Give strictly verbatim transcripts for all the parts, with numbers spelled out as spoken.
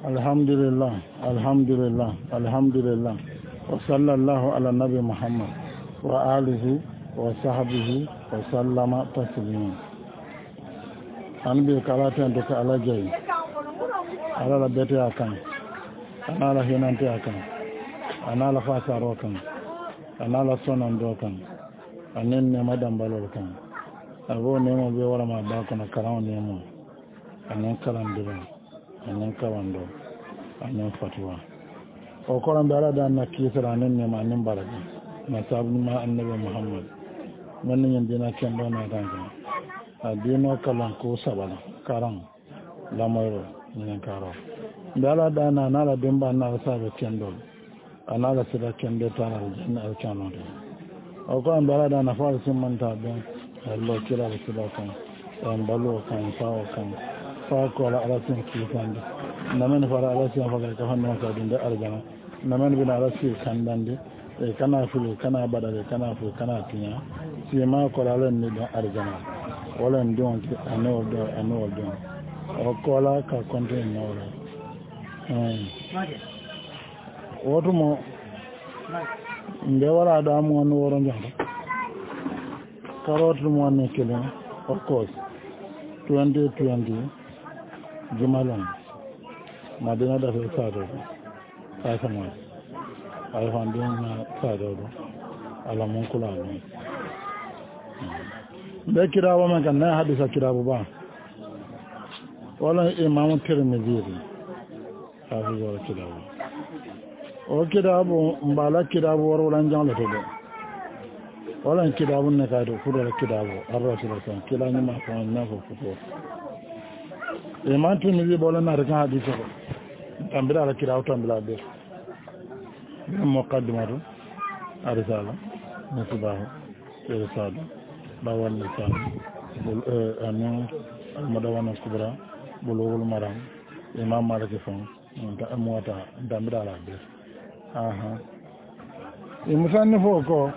alhamdulillah alhamdulillah alhamdulillah wa sallallahu ala nabi Muhammad wa alihi wa sahbihi wa sallama taslima. An bi kalaten to ka alaji ala la bete akan ana la hinante akan ana la fasaro kan ana la sonan do kan anen ne madam balol kan abo ne mo be wala ma ba kono karaw ne mo anen kalam dira anen kawando anen fatwa o ko ran dara dan na kisra anen ne ma anen baraga na tabu ma annabi Muhammad man nyen dina ken do na tanga adino kalan ko sabala karam la moyro nyen karo dala dana na la demba na sabe kendo anala sida kende tana janna al kanode o ko ambara dana fa simanta ben Allah kira sida kan en balo kan sawo kan fa ko la ala sin ki kan na men fara ala sin fa ka hanno ka dinde arjana na men bina ala sin kan dande e kana fulu kana badale kana fu kana tinya si ma ko la len ni da arjana wala ndon ki ano do ano do o ko la ka konte no la eh woto mo nde wara da mo no woro njamba carotte mo ne kele of course twenty twenty jumalon madina da fe sado ay sama ay hande na sado do ala mon kula ni be kirawo man kan na hadisa kirawo ba wala imam tirmidhi hafi wala kirawo o kitabu mbala kitabu warwalan jangla to be wala kitabu ne ka do fudo la kitabu ar-rasul sallallahu kila ni ma ko na ko fudo e man tu mi bola na raka hadisi ko tambira la kitabu tambira be muqaddimatu arsala nasbahu irsala bawal lisan bul anan al-madawana kubra bulugul maram imam malik fon ta amwata tambira la be aha imusanni fo ko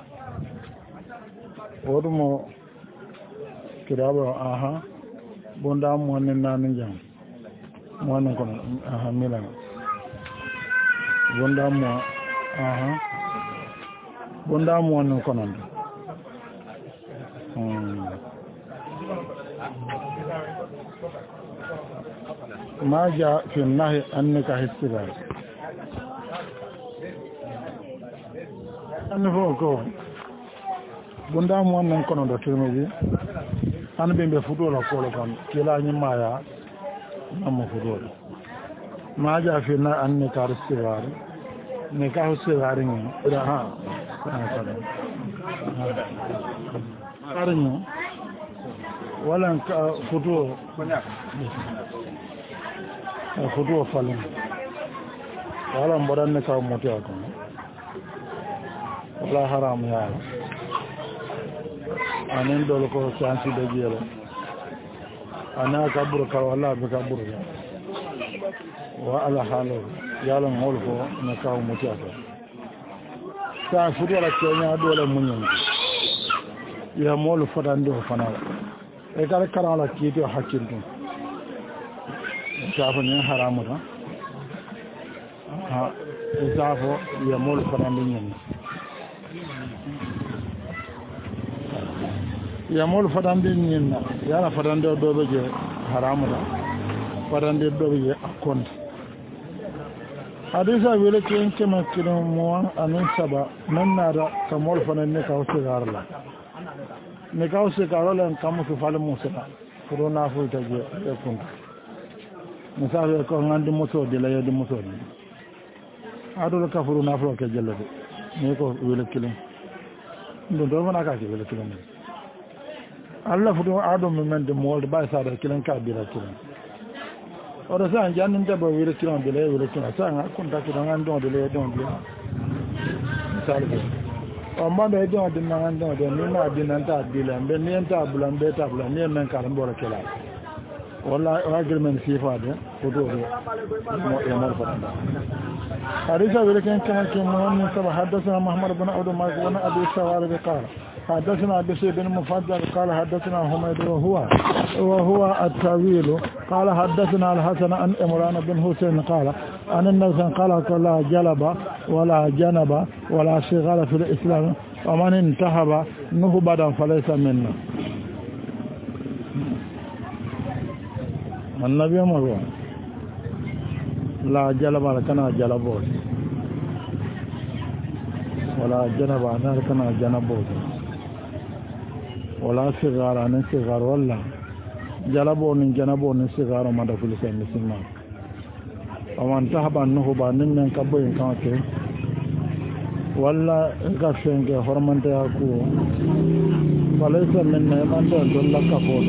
wodumo kirabo aha bonda mo ne nan jam mo nan ko aha milan bonda mo aha bonda mo nan ko nan hmm ma ja fi nahi annaka hisibar an fo ko bunda mo nan kono do tirmidhi an be be fudo la ko kon kila ni maya am fudo ma ja fi na an ne kar sigar ne ka sigar ni da ha karni wala ka fudo fudo falin wala mbodan ne ka moti akon wala haram ya anen dole ko santi da jelo ana kaburu ka wala be kaburu ya wa ala halu yala ngol ko na ka muti ata sa fudo la kenya dole munyin ya molu fadande ho fanala e kala kala la kito hakkin dum sa fa ni haramu ta ha zafo ya molu fadande nyen ya mol fadande nyinna yala fadande do be je haramu da fadande do be je akon hadisa wele ken kema kino mo anen saba nan nada ka mol fadande ka o sigarla ne ka o sigarla kam fu fale mo sala ko na fu ta je e kun misale ko ngandi moto de la yede moto de adol ka fu na fu ke jelle de ne ko wele kilin ndo do mana ka ke wele kilin Allah fudo adon men de molde bay sa da kilan ka bila kilan o da san jannin da ba wire kilan de le wire kilan sa nga kun ta kilan an don de le don de misal be o ma be don de na an don de ni ma din nan ta bila be ni ta bulan be ta bulan ni men ka mbora kilan wala agreement sifa de fudo de mo e mo fa hadisa wire kan kan ke mo ni sa hadathana Muhammad ibn Abdul Malik wa Abi Sawar qala حدثنا بشير بن مفضل قال حدثنا حميد وهو وهو الطويل قال حدثنا الحسن عن عمران بن حسين قال عن النبي قال لا جلب ولا جنب ولا صغار في الإسلام ومن انتهب نهبا فليس منا. النبي مروى لا جلب كنا جلبوت ولا جنب أنا كنا جنبوت ولا صغار أنا صغار ولا جلبو من جنبو من صغار ما دخل في المسلمين ومن تهب النهبا نمن كبوين كانت ولا غفين كهرمان تأكو فليس منا من دل كفور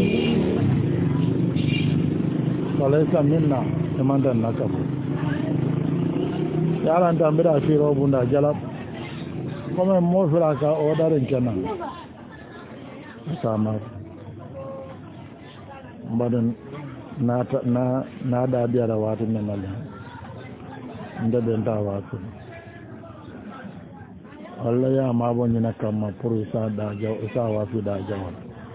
فليس منا من دل كفور يا أنت أمبرا في روبنا جلب كم موفر كا أودارين كنا سامر بدن na na na da biya da wata nan nan inda da ta wata Allah ya ma bon yana kama furu sa da jaw sa wa fi da jaw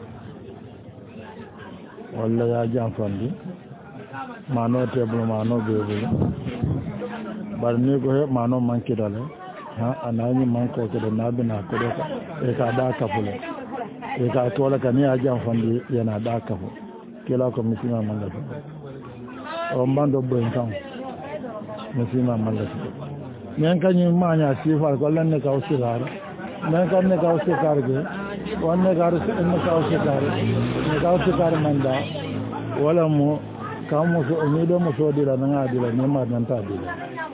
Allah ya jan fandi ma no table ma no bebe bar ni go he ma no man kidale ha anani man ko ke da nabi na ko da e ka da ka fule e ka to la ka ni ya jan fandi yana da ka fu kila ko misima mallaka o mbando boy tan misima mallaka men kanyi manya sifar ko lan ne ka usirar men kan ne ka usirar ge wanne gar ne ka usirar ne ka usirar manda wala mo kamu so ni do mo so dira na adila ne ma nan ta dila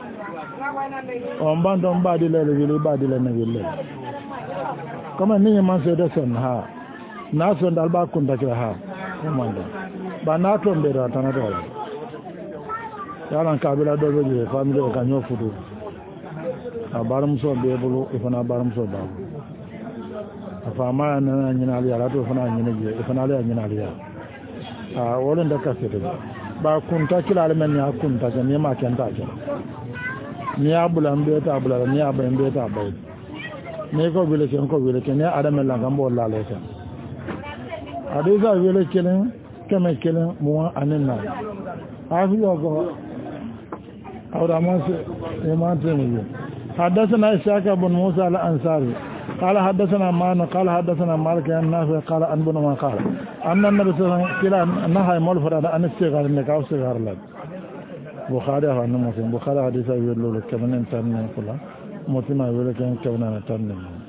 o mbando mbadi le le badi le ne le kama ni man se de son ha na son dal ba kun da ha manda ba na to mbera tana do yaran kabila do be family o kanyo fudu abarum so be bulu ifana barum so ba afama na nyina ali ala to fana nyina je ifana ali nyina ali a wolen da kasete ba kunta kila men ya kunta ne ma kenta ke ni abula mbe ta abula ni abba mbe ta bay ne ko bile ken ko bile ken ya adame la gambo la leta adisa bile ken keme ken mo anena afi yogo awra mo se e ma temu حدثنا إسحاق بن موسى الأنصاري قال حدثنا مان قال حدثنا مالك عن نافع قال عن ابن عمر قال أن النبي صلى الله عليه وسلم نهى مولفرا عن الصغار النكاح صغار لك بخاري عن مسلم بخاري حديث يقول لك كمن انتن كلا مسلم يقول لك كمن انتن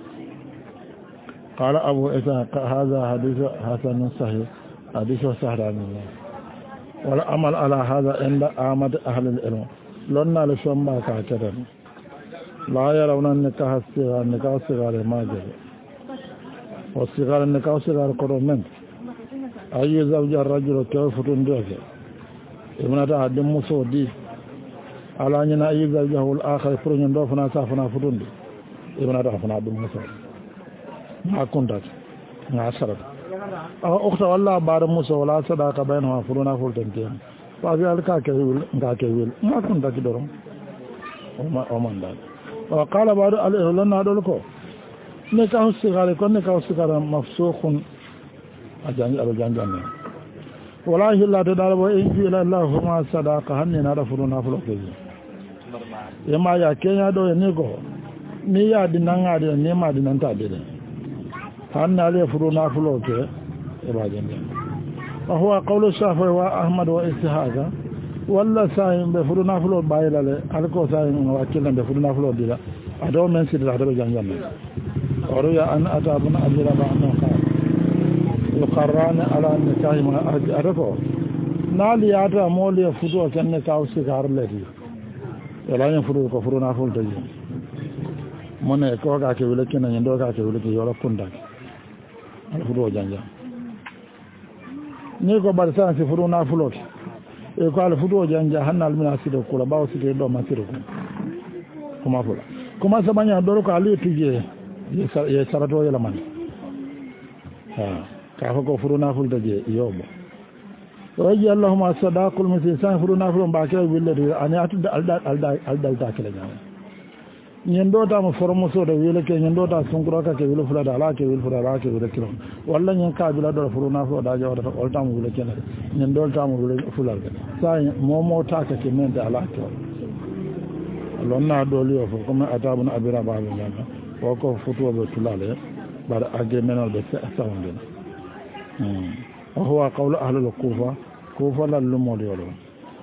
قال أبو إسحاق هذا حديث حسن صحيح حديث صحيح ولا عمل على هذا عند أحمد أهل العلم لنا لشمبا كاكدا لا يرون النكاح الصغار النكاح الصغار ما جرى والصغار النكاح الصغار قرون أي زوج الرجل كيف تندوك ابنة عدم مسودي على أن أي زوجه الآخر فرن دوفنا سافنا فتند ابنة عفنا عدم مسودي ما كنت ما عشرت أو أخت والله بار موسى ولا صداقة بينها فرنا فلتنتين ففي ذلك كيول كيول ما كنت كدرهم وما ومن ذلك وقال بعض العلماء لنا دولكو نكاح الصغار كون نكاح الصغار مفسوخ اجان ابجان جان ولا الا تدار وان الى الله ما صدق هننا رفرنا فلوكي يما يا كينيا دو نيغو ni ya dinanga de ne ma dinanta de hanna le furuna floke e ba jende wa huwa qawlu shafi wa ahmad wa ishaqa walla sayin be furuna flo bayilale alko sayin wakilla be furuna flo dila ado men sidra ado jangan oru ya an atabuna ajira ba an qala yuqarrana ala nikahi ma arako nali ata moli fudo kan ne kaw sigar ledi ela yen fudo ko furuna flo tayi mone ko ga ke wele kenan ndo ga ke wele ke yoro kunda al fudo janja ni ko bar sa si furuna flo e ko ala fudo janja hannal mina sido kula bawo sido do ma sido kuma fula kuma sabanya doro ko ali tuje ye sarato yela man ha ka ko furuna fulda je yobo waji allahumma sadaqul mutisan furuna fulon ba ke wille ani atu alda alda alda ta kala nyaa ñendo ta mo formo so do wile ke ñendo ta sunkuro ka ke wile fula da ala ke wile fula ala ke wile kilo walla ñen ka bila do furu na fo da jawda ol ta mo wile ke ñendo ta mo wile fula sa mo mo ta ka ke men da ala ke lonna do liyo fo comme atabun abira ba be ñana ko ko futu be tulale bar age menal be sawande hmm huwa qawlu ahli al-kufa kufa la lumo de yolo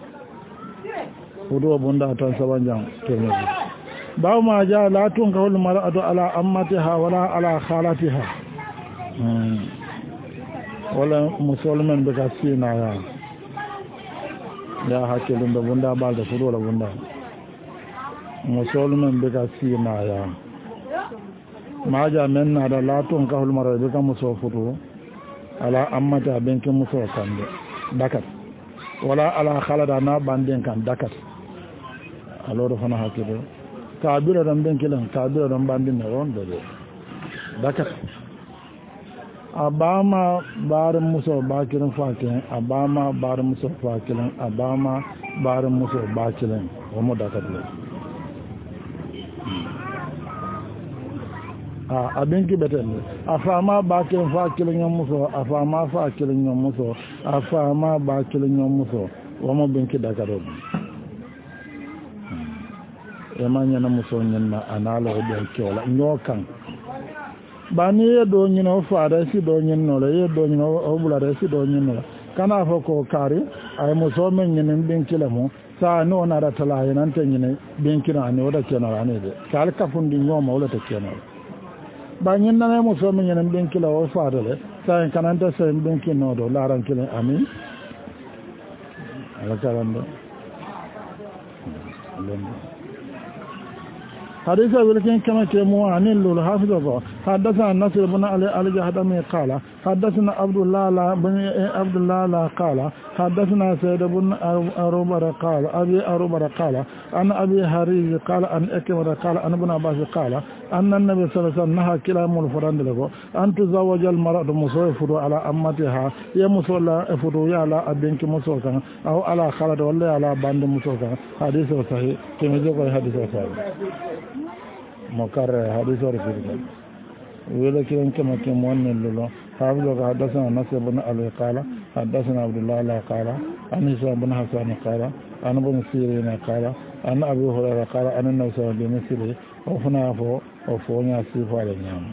futu bunda tan sabanjang termedi baw ma ja la tun kawul mar'atu ala ammatiha wala ala khalatiha hmm wala musulman be ka sina ya ya hakilun da bunda ba da futu la bunda musulman be ka sina ya maja men na da latun kahul mara be ka muso futu ala ammata benke muso kande dakat wala ala khalada na banden kan dakat aloro fana hakido kabira dan benke lan kabira dan bandin ne ron de dakat abama bar muso bakirin fakin abama bar muso fakin abama bar muso bakirin wa mu dakat le abin ki beten a fama ba kilin fa kilin yan muso a fama fa kilin yan muso a fama ba kilin yan muso wa mo bin ki daga do e ma nyana muso nyenna analo do kiola nyokan ba ni ye do nyino fa da si do nyinno le ye do nyino o bula da si do nyinno kana fa ko kari ay muso men nyen bin kilamo sa no na da tala yan tan nyine bin kina ne wada kenara ne de kal kafundi nyoma wala ta kenara ba ñin na mo so mi ñen ben kilo o faadale sa en kananta sa en ben kino do laran kilo amin ala karande حديث ولكن كما كمو عن اللول حافظه حدثنا النصر بن علي الجهدمي قال حدثنا عبد الله لا بن عبد الله لا قال حدثنا سيد بن أروبر قال أبي أروبر قال أن أبي هريز قال أن أكبر قال أن ابن عباس قال أن النبي صلى الله عليه وسلم نهى كلام الفرند له أن تزوج المرأة مصوفر على أمتها يمصلى فرو على أبنك مصوكا أو على خالد ولا على باند مصوكا حديث صحيح كما ذكر حديث صحيح مكرر حديث رسول ولكن كما كمون لله حافظ حدثنا نصر بن علي قال حدثنا عبد الله لا قال عن هشام بن حسان قال عن ابن سيرين قال عن ابي هريره قال ان النبي صلى الله عليه وسلم وفنا فو وفونا سيف على النعم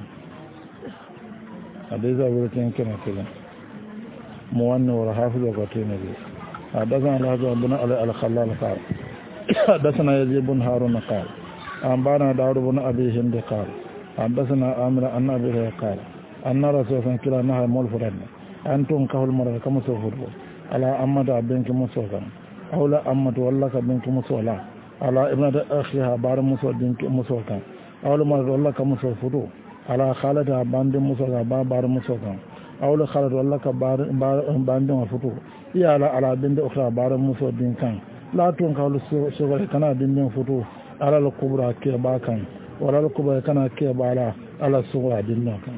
حديث ولكن كما كده مون وحافظ وقتينه حدثنا الله بن علي الخلال قال حدثنا يزيد بن هارون قال أنبانا داود بن أبي هند قال حدثنا آمر أن أبي قال أن رسول الله كلا نهى مول فرد أنتم كهول مرة كم سوفر على أمد بنك مسوكا أو لا أمد والله بنك مسولا على ابن أخيها بار مسو بنك مسوكا أو لا مرة والله كم سوفر على خالدها باند مسوكا بار بار مسوكا أو لا خالد والله كبار بار باند مسوكا يا على على بنت أخرى بار مسو بنكان لا تون كهول سوفر كنا بنت فتو على الكبرى كيباكا ولا الكبرى كان كيبالا على الصغرى دينكا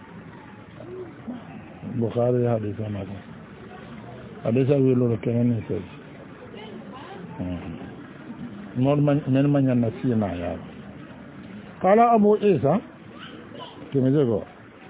بخاري حديث هذا حديث ويلو كمان يسوي نور من من من ينسينا يا قال أبو عيسى كما يقول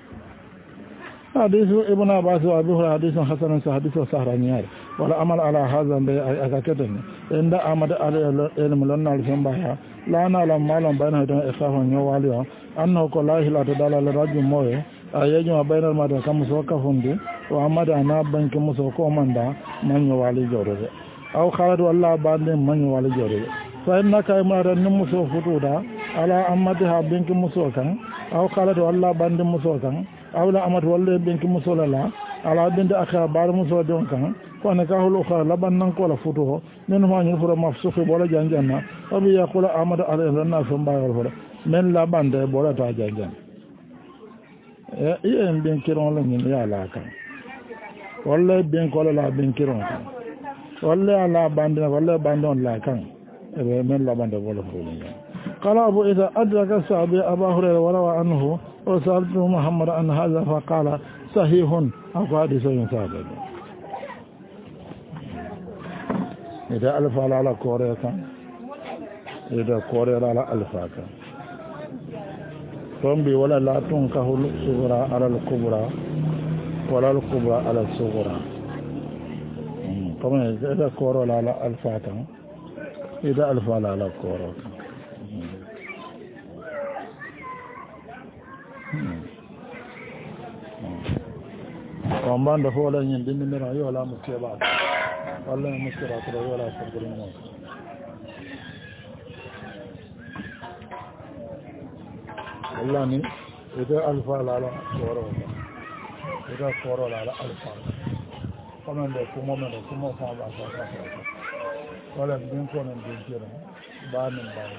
حديث ابن عباس وأبي هريرة حديث حسن حديث سهرانيار ولا عمل على هذا بأكادن عند أحمد على علم لنا الفنباها لا نعلم ما لم بين هذين إخاف نيواليا أنه كل لا تدل على رجل موي أيجمع بين المدى كمسوك فندي وأحمد أنا بنك مسوك ومندا من يوالي جورج أو خالد والله بعد من يوالي جورج فإنك إمرأة نمسو فتودا على أحمدها بنك مسوكا أو خالد والله بعد مسوكا أو لا أحمد والله بنك مسولا على بنت أخا بار مسو دونكا فأنا كهول أخرى لبن ننقل فتوه منهم أن يفر مفسوخ بولا جانجانا أبي يقول أحمد عليه لنا فنبايا الفر من لبن ده بولا تاجانجان إيه بين كيرون لنين يا لاكا والله بين كولا لا بين كيرون والله على باندنا والله باندون لاكا من لبن ده بولا فرولين قال أبو إذا أدرك الصحابي أبا هريرة وروى عنه وسألته محمد عن هذا فقال صحيح أقعد سيئن ثابت إذا ألف على كوريا كان إذا كوريا على ألفا كان tombi wala la tunkahu sughra ala al-kubra wala al-kubra ala al-sughra comme ida koro la ala alfa tan ida alfa la ala koro ko mbanda fo la nyin dindi mira yo la mu teba wala mu sira ko yo la ko mo Allah ni ida alfa la ala koro ida koro la ala alfa comme ndo ko mo ndo ko mo fa ba fa wala bin ko nan bin kira ba nan ba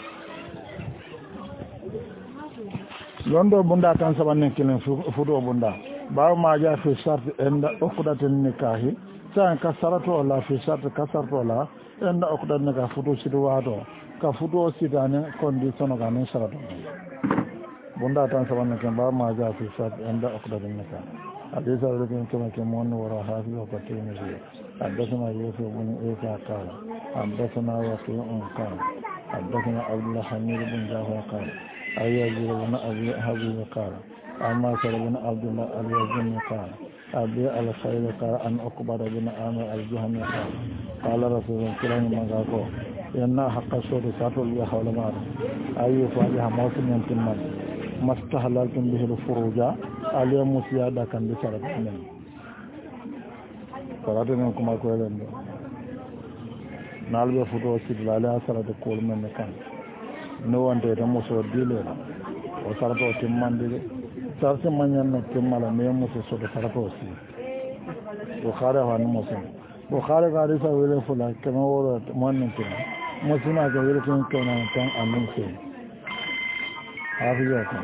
londo bunda tan sabanne kilen fudo bunda ba ma ja fi shart enda okudaten nikahi tan ka sarato la fi shart ka sarato la enda okudat nikahi fudo sido wado ka fudo sidane condition ga ne sarato bunda tan sabanne ken ba ma ja fi shart enda okudaten nikahi hadisa rubin kama ke mon wara hafi wa katini ji haddathana yusuf bin isa qala haddathana waqi'un qala haddathana abdullah hamid bin jafar qala ayyubi bin abi habib qala amma bin abdullah al-yazini qala abi al-khayr qala an uqbara bin amir al-juhani qala qala rasulullah sallallahu alaihi wasallam yanna haqqa sura satul ya hawla ma ayyuhu fa mawsim timman mastahlaltum bihi al-furuja aliya musiyada kan bi sarat men sarat men kuma ko len nalbe futo sidla ala sarat ko men kan no wonde de muso dile o sarato timmande sarse manyan no timmala me muso so sarato si o khara wa no muso o khara ga risa wele fula kama woro mon tin musina ga wele tin kana tan amin se hafiya kan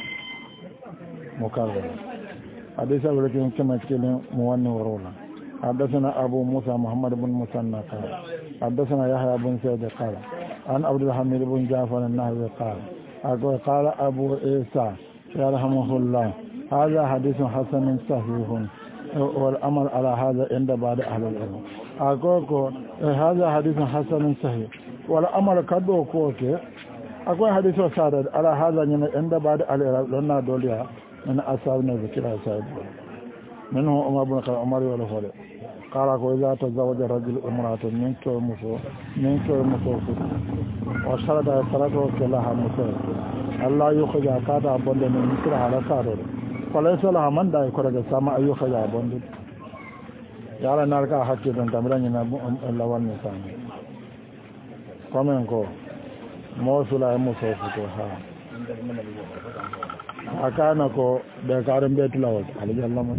مكرر حديث ولكن كما كلم مواني ورولا حدثنا أبو موسى محمد بن مسنى قال حدثنا يحيى بن سيد قال عن عبد الحميد بن جعفر النهوي قال قال أبو عيسى يرحمه الله هذا حديث حسن صحيح والأمر على هذا عند بعض أهل العلم أقول هذا حديث حسن صحيح والأمر كدو كوكي أقول حديث صادق على هذا عند بعض أهل العلم لنا دوليا من أصابنا ذكر أصاب منه عمر بن عمر ولا فلان قال إذا تزوج الرجل امرأة من كل مسو من كل مسو وشرط صلاته كلها مسو الله يخرج كذا بند من مثل على صادر فليس لها من دا يخرج سما يخرج بند يالا ناركا حكي دون تمرن لوان نسان كمن كو موسلا مسو فتوها akana ko be karam be tilawol alijalla man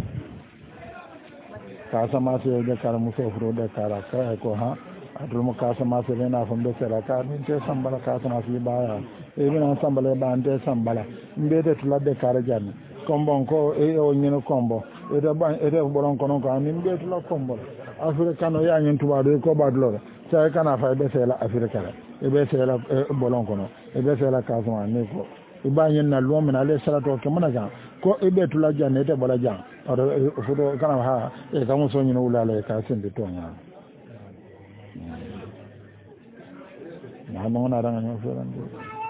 kasa ma se de karam muso furo de kara ka ko ha atul mo kasa ma se na fam be sera ka min te sambala kasa ma fi baya e bin an sambala ba ante sambala mbe de tula de kara janni kombo ko e o nyino kombo e de ban e de bolon kono ko anin be tula kombo afrika no ya nyin tuba do ko badlo sai kana fa be sela afrika e be sela bolon kono e be sela kasa ma ne ko ibanyen na luwa mina ale salatu ke mana jan ko ibe tula jan ne te bala jan ado fudo kana ha e kamu so nyino ulale ka sindi to nya na mo na ranga nyo ferande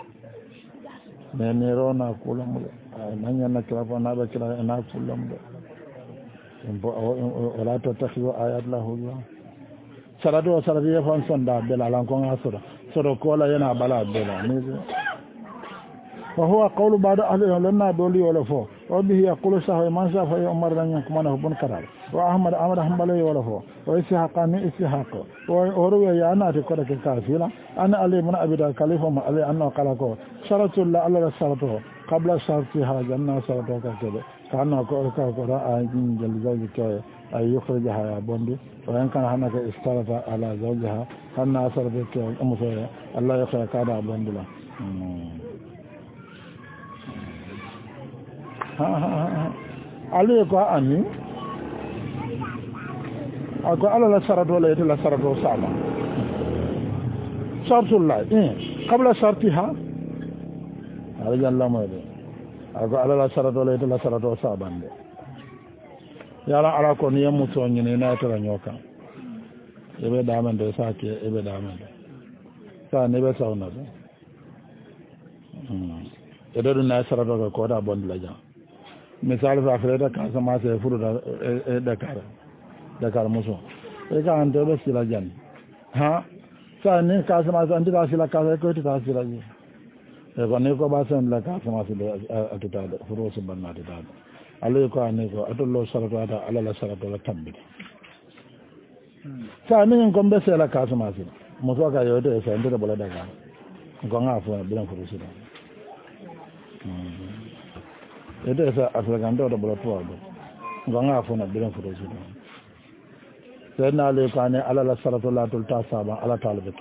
ne ne ro na kulam na nya na kala na ba kala na kulam do imbo wala to takhiyo ayat lahu ya salatu wa salatu ya fan sonda bela lan ko ngasoro soro ko la yana bala bela ne وهو قول بعض أهل العلم دولي ولا فو وبه يقول صحيح من شافعي عمر بن يكمنه بن كرار وأحمد أحمد حنبلي ولا فو وإسحاق من إسحاق وروي يانا تكره كافيلا أنا علي من أبي الخليفة ما علي أنه قال كو شرط الله على شرطه قبل شرطها جنة شرطه كذا كان كو كو را جل زوجك أي يخرجها يا بندي وإن كان هناك استرط على زوجها كان أسرتك أم الله يخرج كذا بندي لا ali ko ani ako ala la sarato la ite la sarato sala shartullah eh qabla shartiha ala jalla mawde ako ala la sarato la ite la sarato sabande yala ala ko ni muso nyine na tara nyoka ebe damande sake ebe damande sa ne be sawna hmm e do na sarato ko da bon la jam misal fa freda ka sama se furu da e Dakar Dakar muso e ka ande be sila jan ha sa ne ka sama sa ande da sila ka ko ta sila ji e ko ne ko ba san la ka sama se atuta da furu su banna da Allah ko ne ko atollo sarato da Allah la sarato la tambi sa ne ko be sila ka sama se muso ka yo de sa ande da bola Dakar ko nga fo bilan furu su da ede sa afragando da bola to do ko nga fo na bilan furu su da sai na le ko ne Allah la sarato la tul ta saba Allah ta'ala be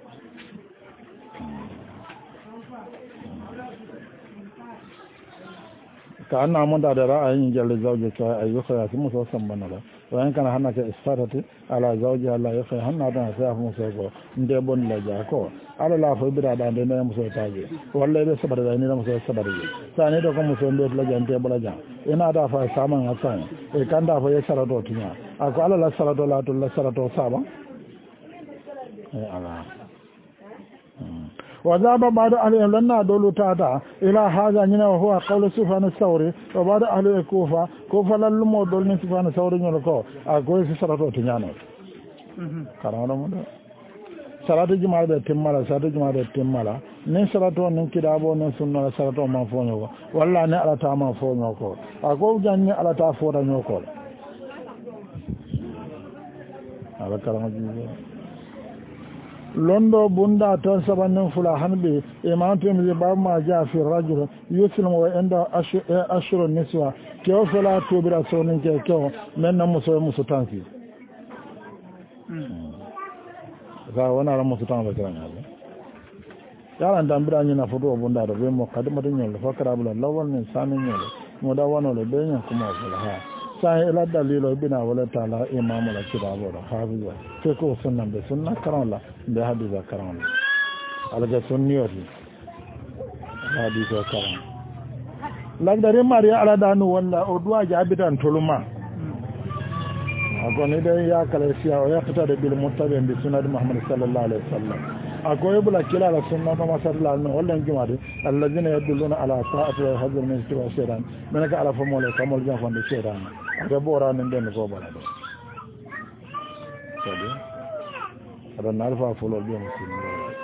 ka anna mun da ra'ayin jalle zauje ka ayyuka ya su muso sambana da wayan kana hanna ka istarati ala zauje Allah ya kai hanna da sai mu so ko inde bon la ja ko ala la fo bira da ne muso taje wallahi be sabar da ni muso sabar yi sane da ko muso inde la ja inde bala ja ina da fa saman hasan e kan da fa ya sarato tinya ako ala la sarato la to la sarato saba e ala وذهب بعض أهل لنا دولو تاتا إلى هذا نينا وهو قول سفيان الثوري وبعض أهل الكوفة كوفة للمو دول من سفيان الثوري نلقو أقول سسرطو تنيانو كرانا مدى سرطو جماعة تمالا سرطو جماعة تمالا نين سرطو نين كدابو نين سنة سرطو ما فونيو والله نين على تاما فونيو أقول جاني على تافورا نيوكو على كرانا جماعة londo bunda ton sabannen fula hanbe imantu mi babma ja fi rajul yuslim wa inda ashru niswa kew fala to bira sonin ke kew men na muso muso tanki ga wana ra muso tan ba kan ya yaran dan bira ni na fodo bunda da be mo kadma din yol fa karabula lawal ni sanin yol mo da wano le be nya kuma fula ha sai ila dalilo bina wala taala imamu la kidabo da hafiza ke ko sunnan be sunna karanla be hadisa karanla alaga sunniyoti hadisa karan lagdare mariya ala danu walla o duwa jabidan toluma agone de ya kala siya o yakata de bil muttabi bi sunnati muhammad sallallahu alaihi wasallam agoye bula kila la sunna ma sallallahu alaihi wasallam jumade alladhina yadulluna ala ta'ati wa hadhar min istiwa shaytan manaka ala famole kamol jafan de shaytan da bora nan den ko bala do sabe ada narfa fulo bi muslimin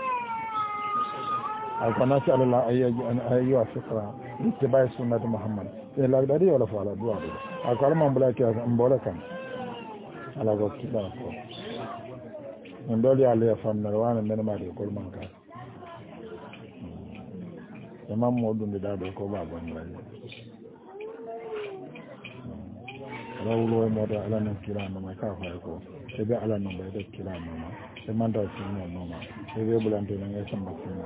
alkana ta Allah ayyaji an ayyu fikra ittibai sunnati muhammad e la dari wala fala duwa do akal man bula ki an bola kan ala go kila ko on dole ala ya famna wana men ma de ko man ka imam modun da do ko ba ban la rawlo mo da ala nan kila ma ka fa ko e be ala nan ba da kila ma e man da sunna no ma e be bulante nan ya samba sunna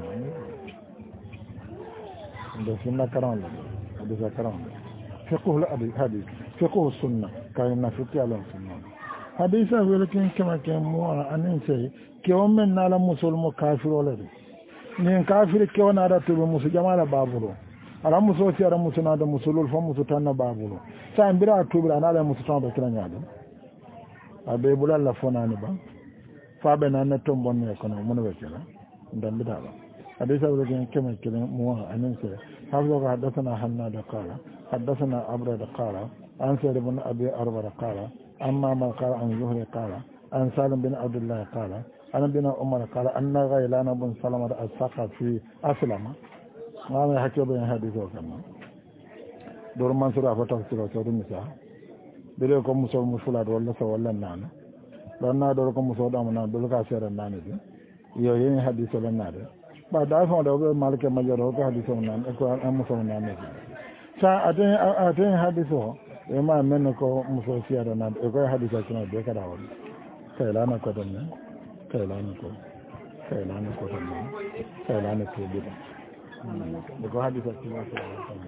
ndo sunna karan la ado za karan fiqh al hadith fiqh sunna kay na fiqh ala sunna hadisa wala kin kama ken mo anin sai ke on men na la musulmo kafiro la ni kafir ke on ada to musu jama'a baburo ala muso ci ara musu na da musulul fa musu tanna baburo sa mbira tubira na la musu tan ba kila nyaade abe bulal la fonani ba fa be na na tombon ne kono mun be kila ndan bida ba hadisa wala kin kama ken mo anin sai حافظ حدثنا حناد قال حدثنا أبرد قال عن سيد بن أبي أربر قال أما ما قال عن زهري قال عن سالم بن عبد الله قال عن ابن عمر قال أن غيلان بن سلمة الثقفي في أسلم ما يحكي بين حديثه كما دور منصور أفتح سورة النساء بليكم مسول مفلاد ولا سولا نانا لأن دوركم مسول أمنا بلغا سير الناني يوين حديث لنا ba da fa da malike majaro ko hadiso nan ko an muso nan ne sa aten aten hadiso e ma men ko muso siya da nan e ko hadiso kina be kada won kai lana ko don ne kai lana ko kai lana ko don ne kai lana ko bi da ko hadiso kina so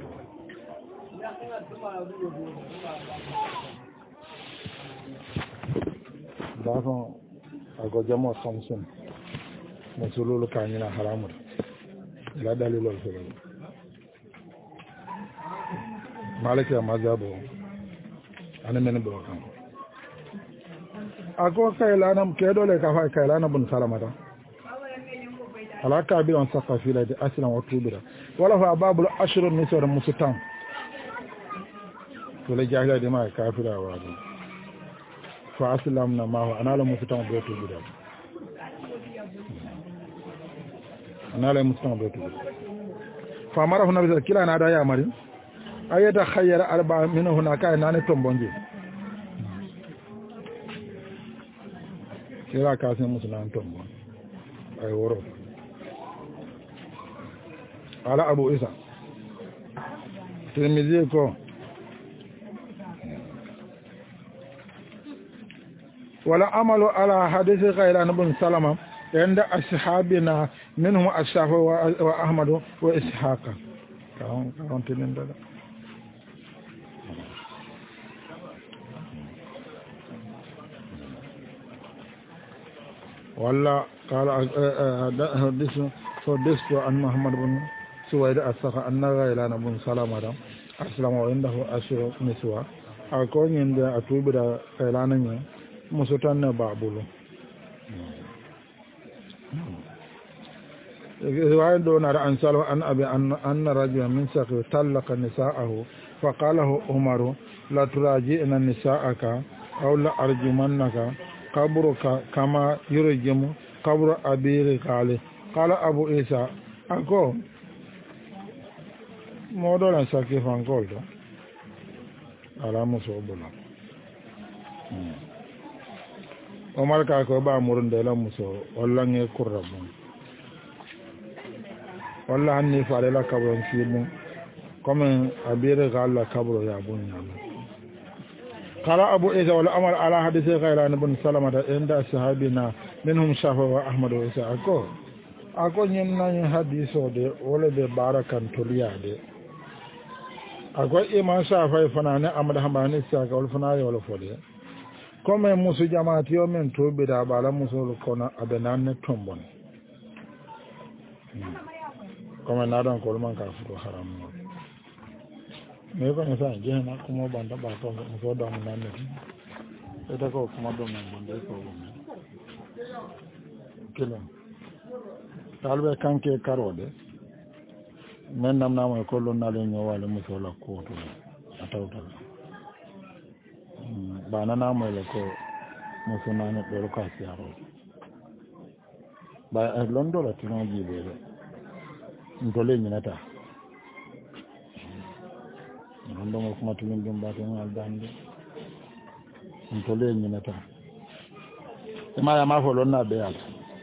da ko ko jamo function musulul kanyina haramur la dalilul sabab maliki mazhabu ana men bo kan ako kaylana ke dole ka fa kaylana bun salamata ala kabira on sakka filade aslan o tubira wala fa babul ashrun nisara musutam to le jahila de ma kafira wa fa aslamna ma wa anala musutam do tubira anala musutam do tubira fa mara huna bi kila na da ya mari ayata khayyara arba min hunaka nane tombonje kila ka sai musulan tombon ay woro ala abu isa tirmidhi ko wala amalu ala hadith ghayran ibn salama عند أصحابنا منهم الشافعي وأحمد وإسحاق كون كون تنين ده ولا قال حدث حدث عن محمد بن سويد السخاء أن غيلان بن سلامة أسلم عنده أشهر نسوة أكون عند أتوب غيلان مسوتان بابلو رواية دون أنسال أن أبي أن أن رجلا من سقي طلق نساءه فقال له عمر لا تراجعن نساءك أو لا أرجمنك قبرك كما يرجم قبر أبي قال قال أبو عيسى أكو موضوع سقي فانقول على مصوبنا عمر كاكو با مرن دلا مصو ولا نيكربون walla hanni faale la kabro fiimu comme abire galla kabro ya bunya qala abu isa wala amal ala hadisi ghayran ibn salamata inda sahabina minhum shafa wa ahmad wa isa ako ako nyen nan hadiso de wala be barakan toliyade ako imam shafa fanane amad hamani sa ka wala fanane wala fode comme musu jamaati yo men to be da bala musul kona abenan tombon comme na don ko man ka fu haram me ko sa je na kuma banda ba to ko do mun nan ne ita ko kuma do man banda ko ko kilo talbe kanke karode men nam na mo ko lo na le nyo wala mu so la ko to atawta ba na na mo le ko mo so na ne do ka siaro ba londo la tino jibe ndole nyinata ndo mo kuma tulin dum ba tan al dande ndole nyinata e ma ya ma fo lonna be ala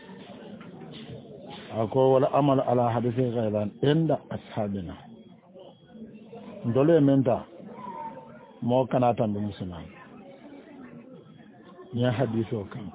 ako wala amal ala hadithi ghayran inda ashabina ndole menta mo kana tan dum musulman ya hadithu kan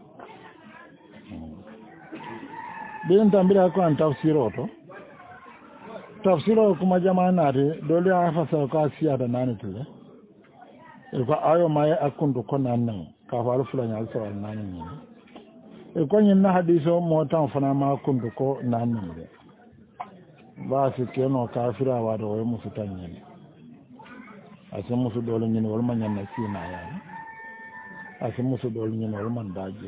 bin tambira ko an tafsiro to tafsiro kuma jama'a na de dole a fasa ka siya da nani tule e ko ayo mai akundu ko nan nan ka faru fulani alsa wal nani ne e ko nyin na hadiso mo tan fana ma akundu ko nan nan de ba su keno kafira wa da wai musu tanyen a san musu dole nyin wal manyan na sina ya a san musu dole nyin wal man daje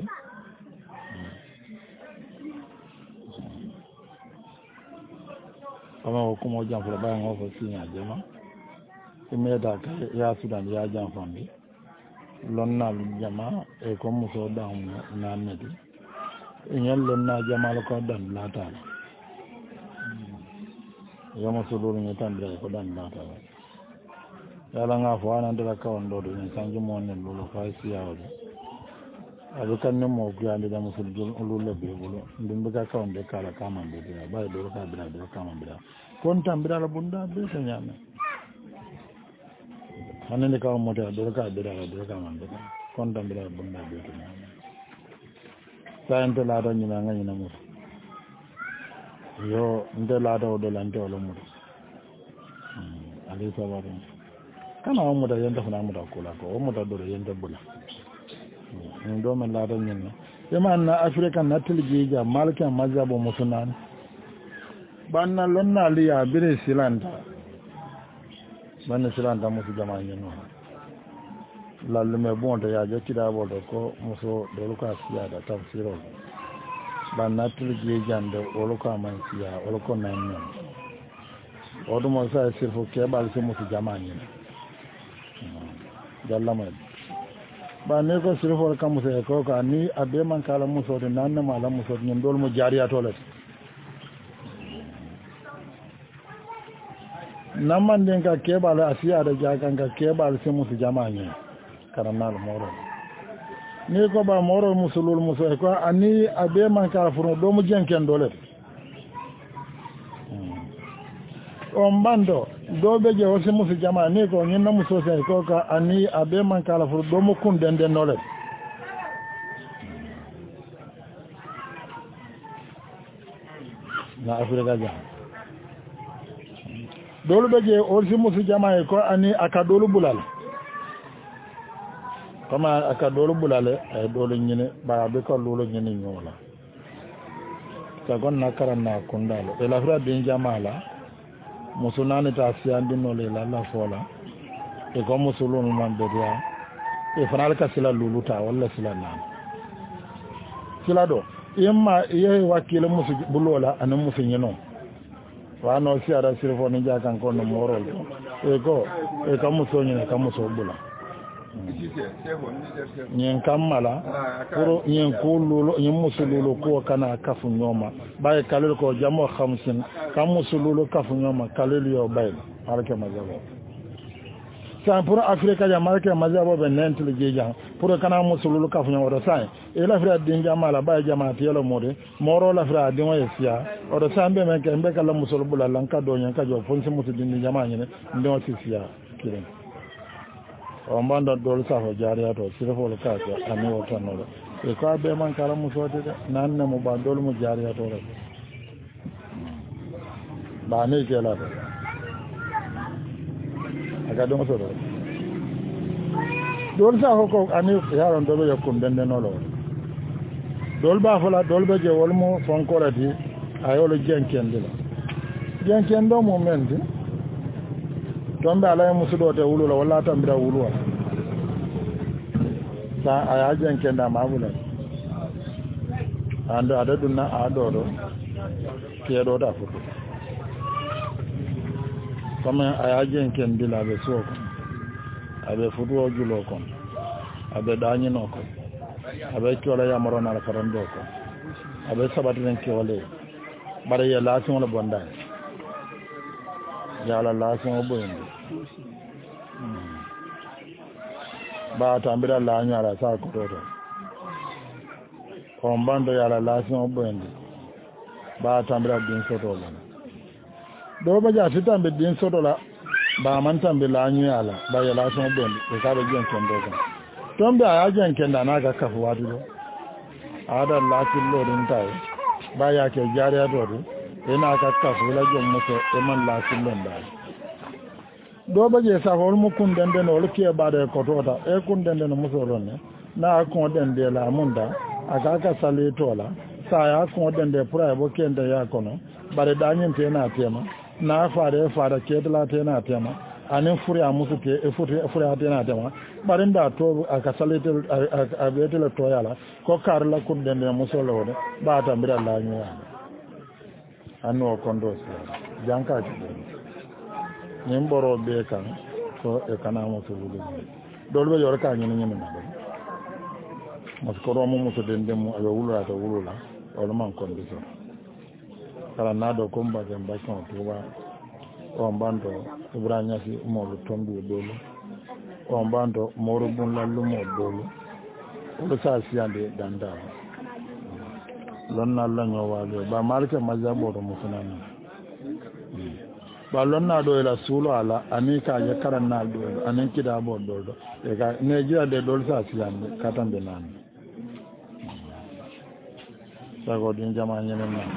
kama kuma jamfura bayan wafa sinya jama ime da ka ya sudan ya jamfandi lonna jama e ko muso da na nedi inyen lonna jama ko dan lata ya muso do ni tan da ko dan lata ya la nga fo anan da ka wando do ni sanji mo ne lolo fa siya wado abu kan ne mo ku ande da muso do lolo be bolo ndum ka ka wande kala kama be da ba do ka bira do kama bira kon tambira la bunda be tanyana hanene ka mo da do ka bira do ka man be kon tambira bunda be tanyana saante la do nyina ngani na mo yo nde la do do lante wala mo ali sabaro kana mo da yenda fana mo da kula ko mo da do yenda bula ndo men la do nyina e man na afrika na tilgija malika mazabo musunan banna lonna liya bire silanta banna silanta musu jama nyino lallu me bonto ya jokki da bodo ko muso dolu ka siya da tafsiro ba natul je jande wolo ko man siya wolo ko nan odu mo sa sirfo ke bal se musu jamani dalla ma ba ne ko sirfo kam musu ko ko ni abe man kala musu de nan ma la musu nyum dol mo jariya tolet namman den ka ke bal asiya da jakan ka ke bal se musu jamani karanal moro ni ko ba moro musulul muso ko ani abe man kala furo do mo jenken dolet on bando do be je wosi musu jama ni ko ni namu so se ko ka ani abe man kala furo do mo kun den den dolet na afrika ja dolu be je wosi musu jama ko ani aka dolu bulal kama aka dolu bulale ay dolu nyine ba be ko lolo nyine nyola ta gonna karanna kundalo e la fra din jamala musunani ta siyandi no le la la fola e ko musulun man be dia e fanal ka sila luluta wala sila nan sila do imma ye wakile musu bulola anan musu nyino wa no si ara sirfo ni jakan ko no morol e ko e ka muso nyine ka muso bula nyen kamala pour nyen ko lulu nyen musululu ko kana kafu nyoma bay kalul ko jamo khamsin kam musululu kafu nyoma kalul yo bay alke mazabo sa pour afrika ja marke mazabo be nentul jejan pour kana musululu kafu nyoma do sai e la fra din jamala bay jamaati yelo mode moro la fra din wa sia o do sambe men ke mbe kala musululu la lanka do nyen ka jo fonsi musu din jama nyene ndo sia kiren on banda dol safo jariya to sirfo le ka ko ani o tanno e ko be man kala musote de nan ne mo ba dol mo jariya to re ba ne ke la aga do so do dol safo ko ani yaron dol yo kum den den no lo dol ba fola dol be je wol mo fon ko rati ayolo jenken de la jenken do mo mendi tombe ala musudo te wulula wala tambira wulwa sa aya jenken da mabula ando ada dunna ado do ke do da futu kama aya jenken dila be soko abe futu o julo ko abe danyi no ko abe kiola ya marona la farando ko abe sabati len kiole bare ya la son la bonda yala la son boyndi ba tambira la nyara sa ko to ko mbando yala la son boyndi ba tambira din soto la do ba ja titambe din soto la ba man tambe la nyala ba yala son boyndi e ka be jen kendo ko tombe a jen kenda na ga kafu wadu do ada la killo din tay ba ya ke jariya do ina ka kafu la jom muso e man la silon da do ba je sa hol mu kun den den ol ke ba de ko tota e kun den den muso ron ne na ko den de la munda aga ka sale tola sa ya ko den de pura bo ken de ya kono bare da nyin te na tema na fare fare ke la te na tema anin furi a musu te e furi furi a te na tema bare nda to aga sale te a be te la to ya la ko kar la kun den de muso lo de ba ta mbira la nyi anno kondo janka ti nim boro be kan ko e kana mo to bulu dol be yor ka nyi nyi na do mas ko ro mo mo to den dem mo ayo wulura to wulula wala man kondo so kala na do ko mba dem ba kan to ba o mbando ibranya si mo lo tombi dolo o mbando moro bun la lu mo dolo o sa si ande danda lonna Allah nyo wale ba marke mazabo do musunani ba lonna do ila sulo ala anika ya karanna do anen kida bo do do e ga ne jira de dol sa siyan katambe nan sago din jama nyenen na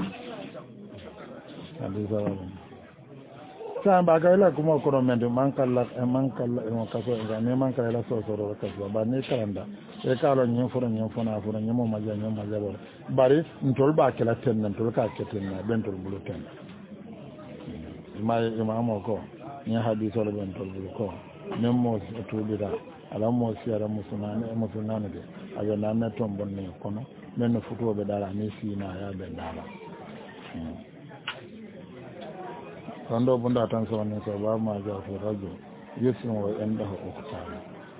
andi sawo sa ba ga ila kuma ko mende man kala e man kala e mo kaso ga ne man kala so so ro kaso ba ne karanda e kala nyen furo nyen fona furo nyen mo maja nyen maja bo bari ntol ba kala ten nan tol ka keten na ben tol bulu ten ma imamo ko ni hadith wala ben tol bulu ko nem mo to bida ala mo si ara musunane musunane de aga nan na tombon ne kono men no futuɓe ɗala ni sina yaɓe ɗala kon ɗo bunda tan so woni so bawma jaw fi radio yettin o enɗo ko oktani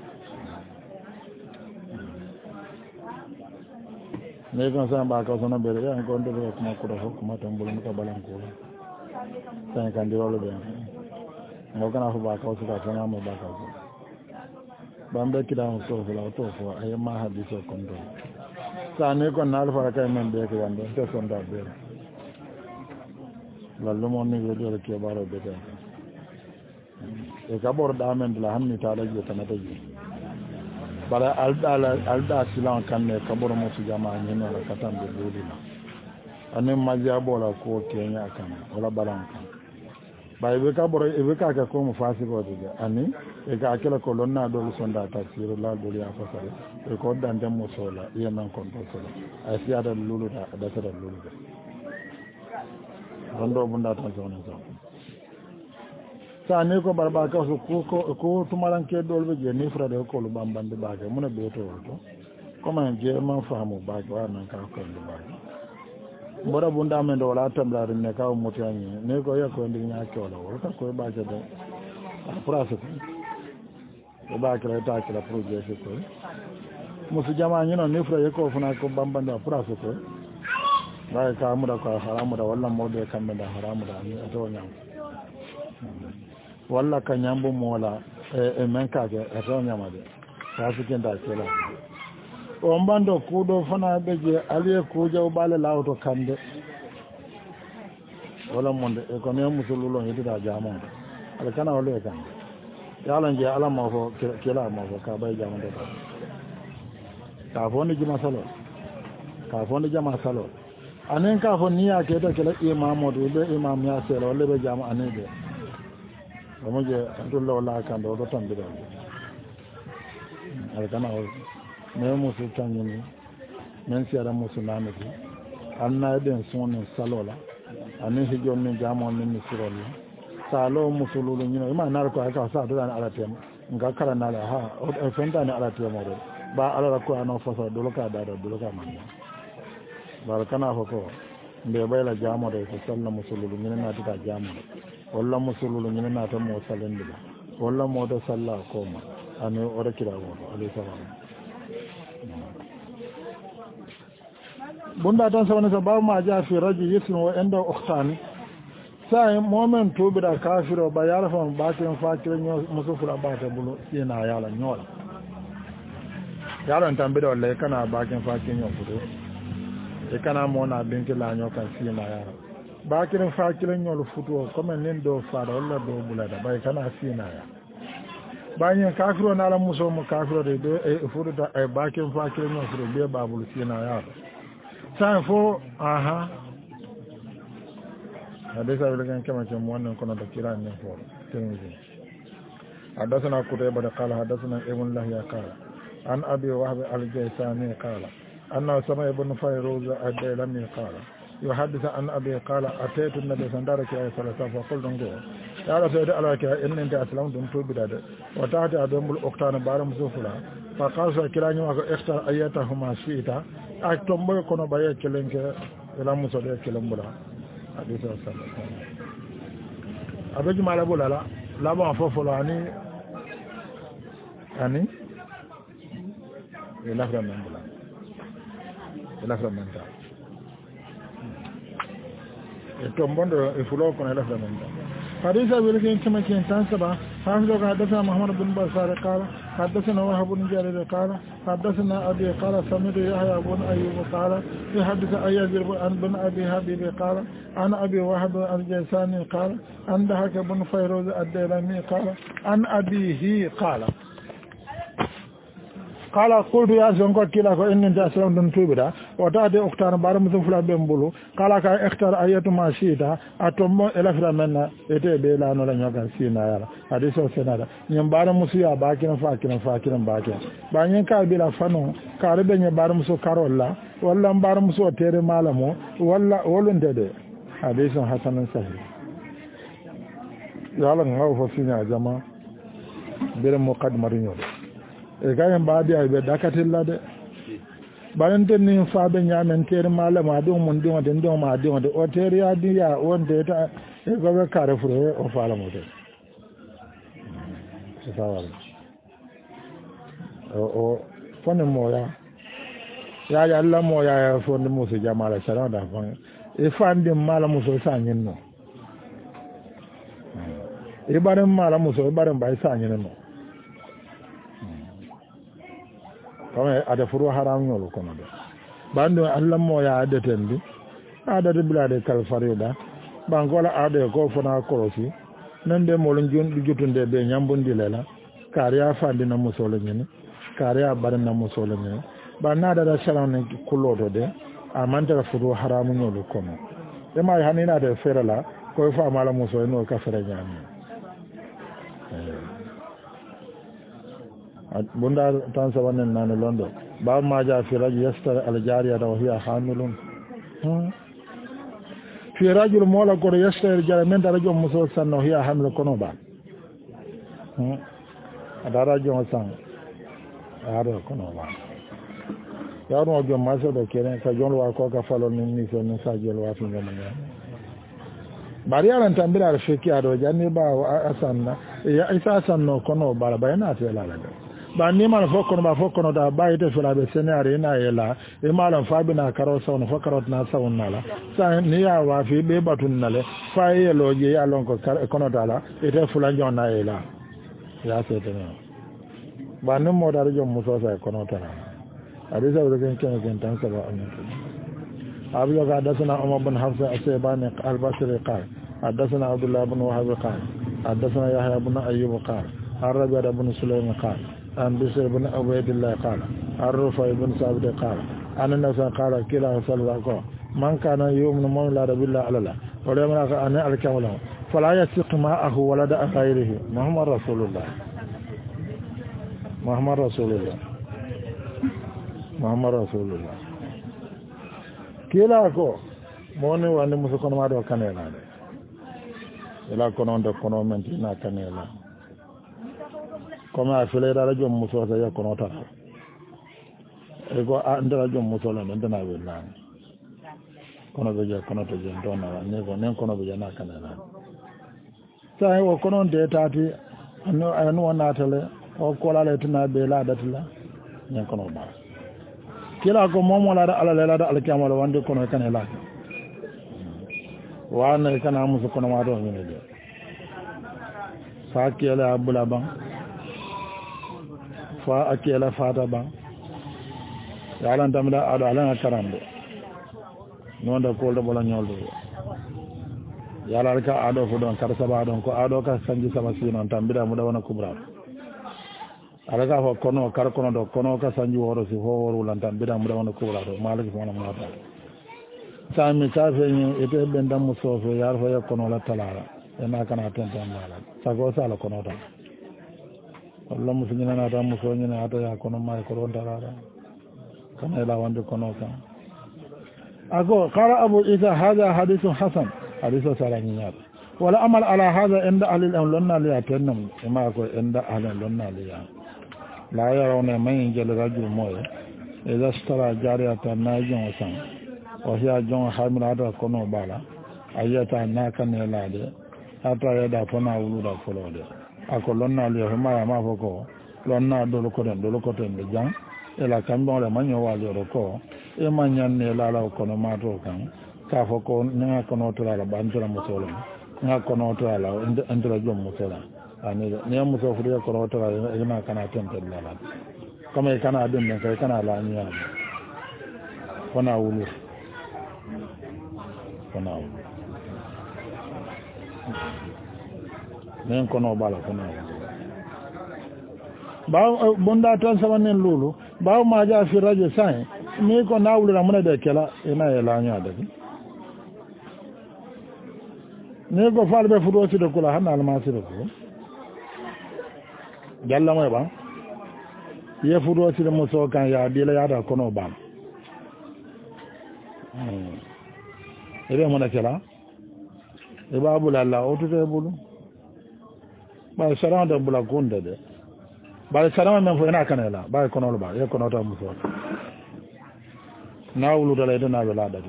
mais kon sa mba kaw sono ɓeɗe ɓen gondeɓe kuma kuɗo fof kuma tan mbulmi ko balankuɗo tan kandirolo ɓen ngo kana fo ɓa kaw suka tonamo ɓa kaw so ɓamɓe kiɗamo tofula o to fo a yemma haddis o comme ɗo sa ni kon naali fara kay men ɓe ko yande te sonda ɓeere lallumo ni weɗore keɓaro ɓete e kaɓorɗa men dela hanni taɗa je tanata je bara alɗa alɗa silan kanne kaɓoro mo sujama ñinola katamɓe ɗuɗila anin majja ɓola ko keña kan wala ɓalan kan ɓay ɓe kaɓoro eɓe kake komo fasikode de ani e ka kela ko lonna ɗolu sonda tafsir la ɗolu ya fasare e ko ɗante mo sola yemen kon to sola ay siyata luluda dasata lulude on ɗo bunda tan sowne so sa ni ko mbaɗa ɓa kawso ko ko tumaranke ɗolɓe je ni frade kolu ɓambande ɓake mune ɓeytowol to comme jeeman faamu ɓake wa nan ka koyde ɓake mboɗa bundamen ɗo wala tamblade ne kaw motiyañi ni ko yiya koye ndi ñakkewla wol ka koye ɓake de a place ko e ɓakela takila pour jeesi koye musu jama ñino ni frade ko fana ko ɓambande a place koye wawi ka muɗa ko haramuɗa walla mawɗo kamɓe nda haramuɗa ni ato ñam walla ka ñambo moola e men kake ato ñamade fasikinta kela o mbando kuuɗo fana ɓe je aliye kuujaw ɓaale lawto kande wala monde e ko ne musululo yettuɗa jamonde aɗa kana walla e kande yalan je alama fo kela ma fo ka ɓay jamonde ɗo ka fonde juma salol ka fonde jama salol anen ka fo niya keta kela imamode ɓe imam ya seela walla ɓe jama anen ɓe omo je tulla wala kande oɗo tambiɗo aɗa kana o mais musu tañini min seeɗa musu namiti anna ɗen suuni salola anin hijon min jamon min mi sirolla sa lo musululu ñino ima naala ko ka sa doɗani alatema nga kala naala ha o fentani alatema ɗo ba alara ko ano façon doloka daɗo doloka manna bara kana fo ko mbe ɓayla jamode ko salla musululu ñine natita jamode walla musululu ñine nata mo salendiɗa walla moɗo salla koma ani o rekkira woto alayhi salam bunda tan sawne so bawma ja fi radio yettin o endo oktani sa momen tuɓiɗa kafiro ba yala fon ɓaken fakire musufula ɓate bulu sina yala ñoola yala en tan mbiɗa walla e kana ɓaken fakirño futo e kana mona binki laño kan sina yala ɓakiren fakireñol futu o comme nin ɗo faɗa walla ɗo ɓulata ɓay kana sina yala bañen kafiro nala musomo kafirode ɓe e fuɗuta e baken fakireñol futo ɓe babulu sina yala sa fo aha hadis awilgan kama kem wannan kono da kira ne fo tirmidhi hadathana qutaybah qala hadathana ibn lahiya qala an abi wahb al-jaysani qala anna sama ibn fayruz ad-dailami qala yuhaddithu an abi qala ataytu an-nabiy sallallahu alaihi wasallam fa qultu ngo ya rasul allah ka inna anta aslam dum to bidade wa ta'ata adamul uqtana baram sufula fa qala kirani wa ikhtar ayatahuma shi'ta ak tomboy kono baye kelenke ila muso de kelembula hadisa sallallahu alaihi wasallam abeji mala bulala la ba fofolo ani ani ila fra membula ila fra menta e tombondo e fulo kono ila fra menta hadisa wilkin kama kin tansaba حافظ حدثنا محمد بن بشار قال حدثنا وهب بن جرير قال حدثنا أبي قال سمعت يحيى بن أيوب قال يحدث أياز بن أبي حبيب قال عن أبي وهب الجيساني قال عن ضحك بن فيروز الديلمي قال عن أبيه قال قال قلت يا زنقو كلا كو إن انت أسلام دون توبدا وتاتي أختار بارم سفلا بمبولو قال كا اختار أيات ما شيتا أتومو إلافرا منا إتي بيلا نولا نيوكا سينا يالا حديثو سينا نيم بارم مسيا باكين فاكين فاكين باكين بانين كا بلا فانو كاربي ني بارم سو كارولا ولا بارم سو تيري مالامو ولا ولون دي حديثو حسن صحيح يالا نغاو فسينا جما بيرم مقدمة رينيو e gayen baadi ay be dakatilla de barante ni fa be nyamen ter malama do mun do de do ma de o ter ya di ya wonde ta e ko be kare fure o fala mo de c'est ça wala o o fone mo ya ya ya Allah mo ya fone mo se jamala sara da fon e fande mala mo so sa nyen no e bare mala mo so bare bay sa nyen no kama ada furu haram nyolo kono de bando Allah mo ya adetendi ada de bilade kal farida bangola ade ko fona korosi nande mo lon jon jutunde be nyambondi lela kariya fandi na musolo nyene kariya bar na musolo nyene ba nada da sharan kulodo de amanta furu haram nyolo kono e mai hanina de ferala ko fa mala muso no ka fere nyami bunda tan sabanen nan londo ba ma ja fi rajul yastar al jariya wa hiya hamilun fi rajul mola ko yastar jaramen da rajul muso sanno hiya hamil kono ba ada rajul san aro kono ba ya no jo maso do kene ka jon wa ko ka falo ni ni so ni sa jelo wa fi ngam bari yaran tambira da sheki ado janni ba asanna ya isa sanno kono ba bayana ta lala da ba ni ma fo kono ba fo kono da ba ite fula be senare na yela e malam fa bina karo saw no fakarot na saw nala sa ni ya wa fi be batun nale fa yelo je ya lon ko kono dala ite fula jonna yela ya se tene ba ni mo da jo muso sa kono tara hadisa da kan kan kan tan sa ba annabi abu ga hadathana umar bin hafsa asbani al-basri qala hadathana abdullah ibn wahab qala hadathana yahya ibn ayyub qala arabi ibn sulaym qala عن بشر بن عبيد الله قال الرفع بن ثابت قال أن الناس قال كلا صلى الله عليه وسلم من كان يؤمن من لا رب الله على الله ولم يكن أن أركم له فلا يثق معه ولد غيره محمد رسول الله محمد رسول الله محمد رسول الله كلا كو موني واني مسكون ما دو كانيلا ila kono ndo kono menti na kanela koma fele da rajo muso sa ya kono ta e go anda rajo muso la ndo na wela kono be ja kono to je ndo na ne go nen kono be ja na kanela sai wo kono de tati no anu na tele o kola le tuna be la datla ne kono ba kila ko momo la da ala la da alkiyama la wande kono kanela wana kana musu kono ma do ngene de fa kiyala abula ban fa akiyala fata ban yalan tamda ado alana karande non da ko do bola nyoldo yala ka ado fu don kar saba don ko ado ka sanji sama sinon tambira mu da wana kubra alaka fa kono kar kono do kono ka sanji woro si ho woro lan tambira mu da wana kubra do malaki fona mu ta sami kafe ni ite benda musofe yar fa yakono la talala ena kana tenta mala sago sala kono ta Allah musunyina na ta musunyina ata yakono mai koron talala kana la wande kono ka ago qala abu isa hadha hadithun hasan hadithu salaniyat wala amal ala hadha inda ahli al-ulama li atannam ma ko inda ahli al-ulama li ya la yarawna man jal rajul moy idha ishtara jariyatan najin wasan wasiya jon hamira da kono bala ayata na kanne lade ata ya da fona wulu da folode ako lonna le huma ya ma foko lonna do ko den do ko den jan ela kambo le manyo wa le ko e manyan ne la la kono ma to kan ka foko na kono to la bandura musolo na kono to la ndra jom musolo ani ne muso furi kono to la ina kana tente la la kama kana dun ne kai kana la nya fona wulu kono men kono bala kono ba bonda tan sabanen lulu ba ma ja fi radio sai mi ko nawlu na mun de kala ina ya lanya da ne go falbe fudo ci de kula hanna almasi de ko jalla moy ba ye fudo ci de muso kan ya dila ya da kono ba ebe mona kala e babu lalla o to bulu ba sarama da bula gonda de ba sarama men fo ina kanela ba kono ba ye kono ta muso na wulu da layda na wala da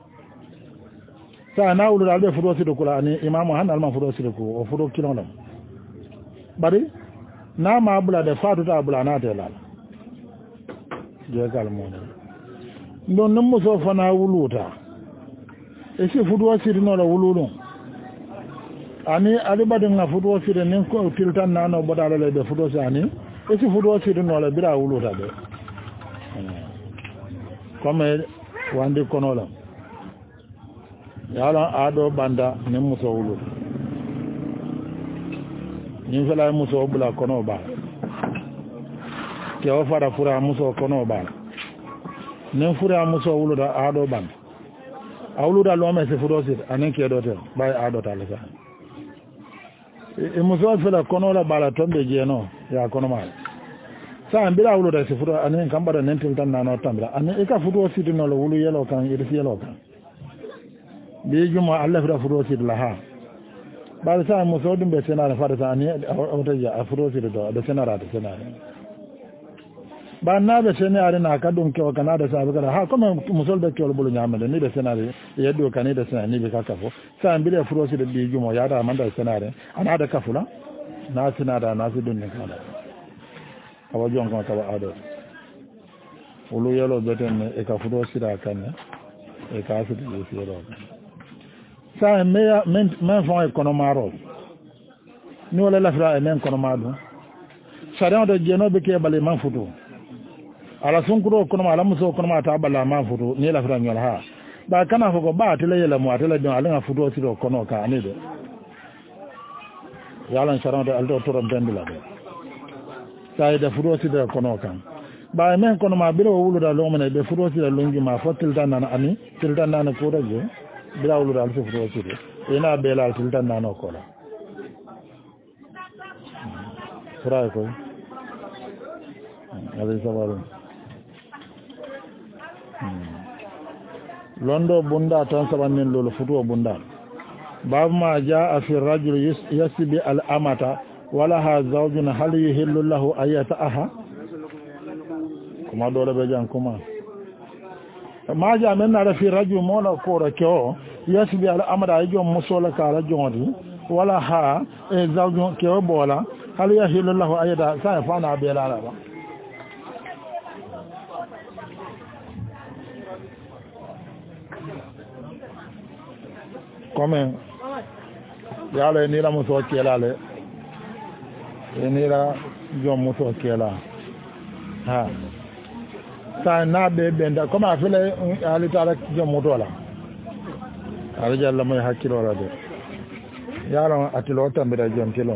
sa na wulu da be fudo sido kula ni imamu han alma fudo sido ko o fudo kilon lam bari na ma bula da fatu ta bula na ta lala je gal mo ne don nan muso fana wuluta e si fudo sido no la wululun ani ali badin na fudo sido nin ko tiltan na no bodala le be fudo sani e si fudo sido no la bira wuluta be comme wandi kono la yala ado banda ne muso wulu ni fela muso bula kono ba ke o fara fura muso kono ba ne fura muso wulu da ado ban awulu da lo me se furo sit anen ke do te bay ado ta le sa e muso fela kono la bala tombe jeno ya kono ma sa mbira wulu da se furo anen kambara nentil tan na no tambira anen e ka furo sit no lo wulu yelo kan irsi yelo kan bi juma Allah fura furo sit la ha ba sa muso dum be senara fara sa ani awta ja furo sit do da senara da senara ba na be senara na ka dum ke o kana da sa ba ha kuma musol be ke o bulu nyamale ni be senara yeddo kan ni da senara ni be ka kafo sa mbira furo sit bi juma ya da man da senara ana da kafula na senara na su dun ne kana awa jon ko tawa ado wulu yelo beten e ka furo sira kan e ka su di sira sa me men men fon economaro ni wala la fra men economado sariya do jeno be ke bale man futu ala sun kuro economo ala muso economo ta bala man futu ni la fra nyol ha ba kana fo ko ba tele yela mo atele don ala futu siro kono ka ani de yalan sariya do aldo to ron bendula de sai da futu siro kono kan ba men economo biro wulu da lo mena be futu siro lungi ma fotil tan nan ani tiltan nan ko da je bira wulu dal sufro sidi ina belal tiltan nano kola sura ko ali sabaru londo bunda tan sabanin lolo futu bunda bab ma jaa fi rajul yasbi al amata wala ha zawjun hal yuhillu lahu ayata aha kuma dole be jan kuma ma ja men na fi rajul mola ko rakio yasbi al amada jom musola kala jodi wala ha e zawju ke bola hal yahilu lahu ayada sa fa na be la ba comme yalla ni la muso kela le ni la jom muso kela ha sa na be benda comme afele alita jom mutola araja Allah mai hakkilo rade yaron atilo tambira jontilo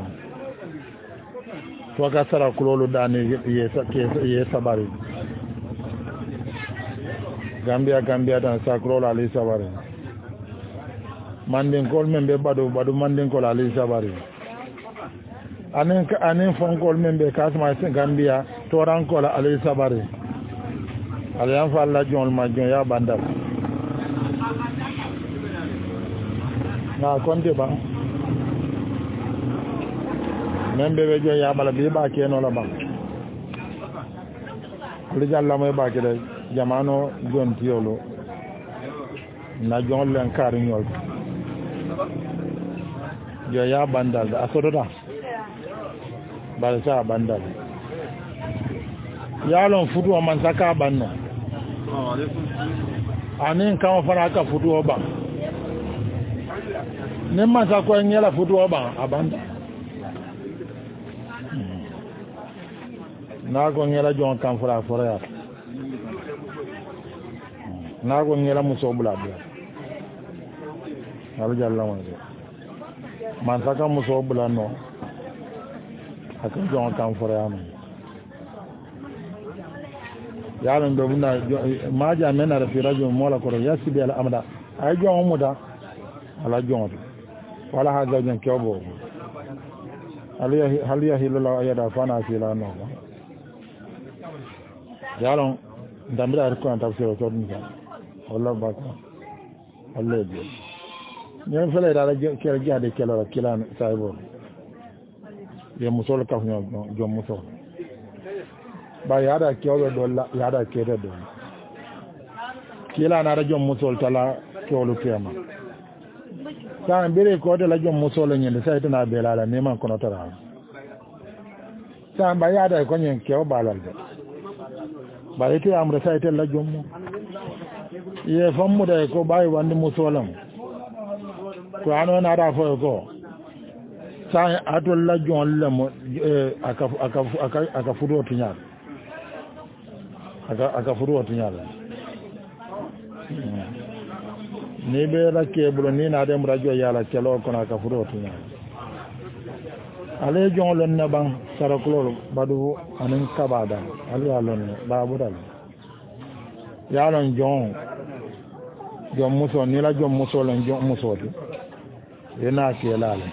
to ga sara kulolu dani yesa ke sabari gambia gambia dan sa kulolu ali sabari mandin kol membe badu badu mandin kol ali sabari anen anen fon kol membe kasma gambia to ran kol ali sabari aliyan fa Allah jon ma jon ya bandal na konte ba membe be jo ya bala bi ba ke no la ba li jalla moy ba ke de jamano jon tiolo na jon len kar ñol jo ya bandal da asodota ba sa bandal ya lon futu man saka banno assalamu alaikum anin kan fara ka futu ba ne ma sa ko ngela futu ba abanda na ko ngela jon kan fara fara ya na ko ngela muso bula bula alu jalla ma de man sa ka muso bula no aka jon kan fara ya yaron da buna ma ja mena da firajo mola ko yasibi al amda ay jon mu da ala jon wala ha zawjan kyobo aliya haliya hilala ayada fana sila no yaron ndamira ko anta sero to dum wala ba ko Allah bi ñen fele dara kera jade kelo kilan saybo ye musol ka ñoo jom musol ba yada kyobo do la yada kede do kila na rajon musol tala kewlu tema sa bere ko de la jom musol nyende sai tana bela la neman kono tara sa ba ya da ko nyen kew balal de ba ite amra sai te la jom ye fammu de ko bayi wandi musolam ko ano na da fo ko sa atol la jon la mo aka aka aka aka fudo tinyal aka aka fudo tinyal ni be la kebro ni na dem radio yala kelo kono aka fudo tinyal ale jon lon na bang saraklol badu anin kabada ali alon babudal yalon jon jom muso ni la jom muso len jom muso ti ena kelale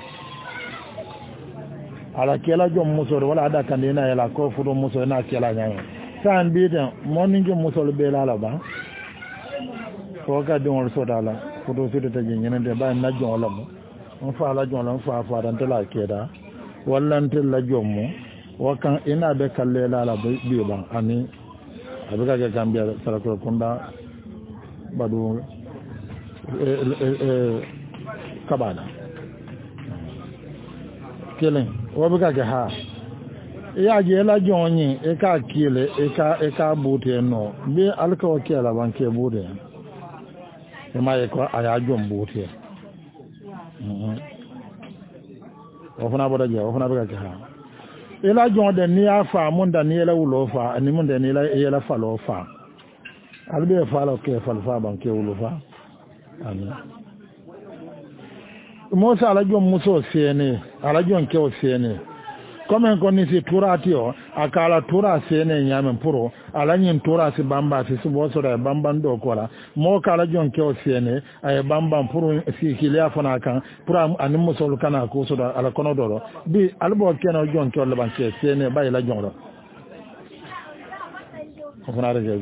ala kela jom muso wala ada kan ena yala ko fudo muso ena kela nyaa san bi den moni jom muso be la la ba ko ka don so dala fudo so de taji nyene de ba na jom la mo on fa la jom la fa fa dan tela keda wallan tel la jom mo wakan ina be kalle la la bi ban ani abuka ga gambia sala ko kunda badu kabada kelen wabuka ga ha ya je la jonyi e ka kile e ka e ka bute no bi alka wakela banke bude e ma e ko aya jom bute mhm ofuna boda je ofuna buka ga ha ila jonde ni afa munda ni ela ulo fa ni munda ni ela ela fa lo fa albe fa lo ke fa fa banke ulo fa amen Mosa alajon muso sene alajon ke o sene comme ko ni si turati o akala tura sene nyame puro alanyin tura si bamba si subo so da bamban do kola mo kala jon ke o sene ay bamban puro si kilia fona kan pura anim muso kana ko so da ala kono do bi albo keno jon ke o leban ke sene bay la jon do ko fona re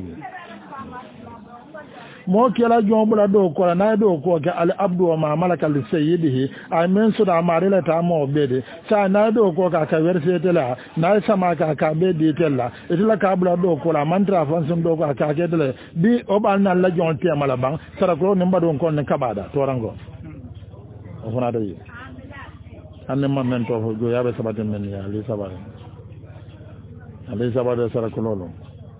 mo kela jombula do ko na do ko ke al abdu ma malaka li sayyidihi ay men suda marila ta mo bede sa na do ko ka ka werse tela na sama ka ka bede tela itla ka bula do ko la mantra fansum do ko ka ke tele bi o bal na la jon te mala bang sara ko ne mbado ko ne kabada to rango o fona do yi anne man men to go yabe sabate men ya li sabare ali sabare sara ko lolo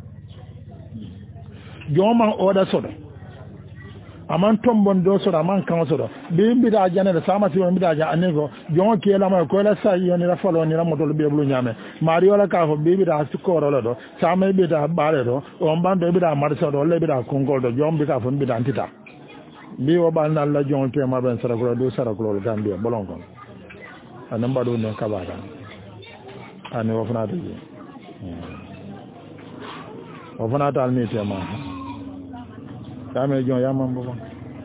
joma oda sodo aman tombon do so man kan so do be mbida jane da sama ti mbida ja anego jon ke la ma ko la sa yoni la falo ni la modol be blu nyame mari wala ka fo be bida su ko ro do sama be da bare do o mbando be da mar so do le be da kongol do jom bi ka fo mbida antita bi wo bal na la jon ke ma ben sara ko do sara ko lo gambia bolon ko anan bado ne ka ba da ani wo fana de wo fana dal ni te ma kame jon ya mambo ba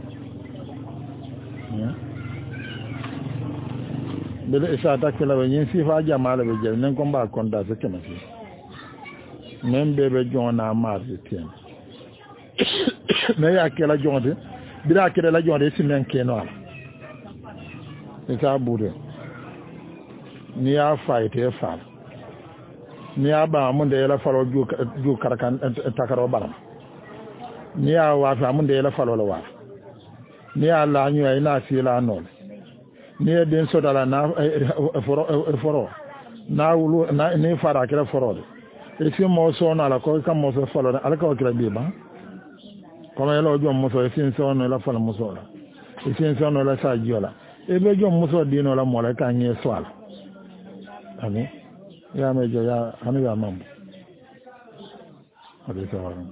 bele isa takela be yin sifa jamala be je nen ko ba konda se kemasi men bebe jon na marzi tien me ya kela jon de bila kela la jon de simen keno ala isa bude ni ya fight e fa ni ya ba mun de la faro ju ju karakan takaro baram ni ya wa fa mun de la falo la wa ni ya la nyu ay na si la non ni den so dala na foro foro na wulu na ni fara kira foro de e si mo so na la ko kam mo so falo ala ko kira bi ba ko me lo jom mo so e sin so no la falo mo so la e sin so no la sa jiola e be jom mo so di no la mo la ka nyi so ala ami ya me jo ya ami ya mam ade so ala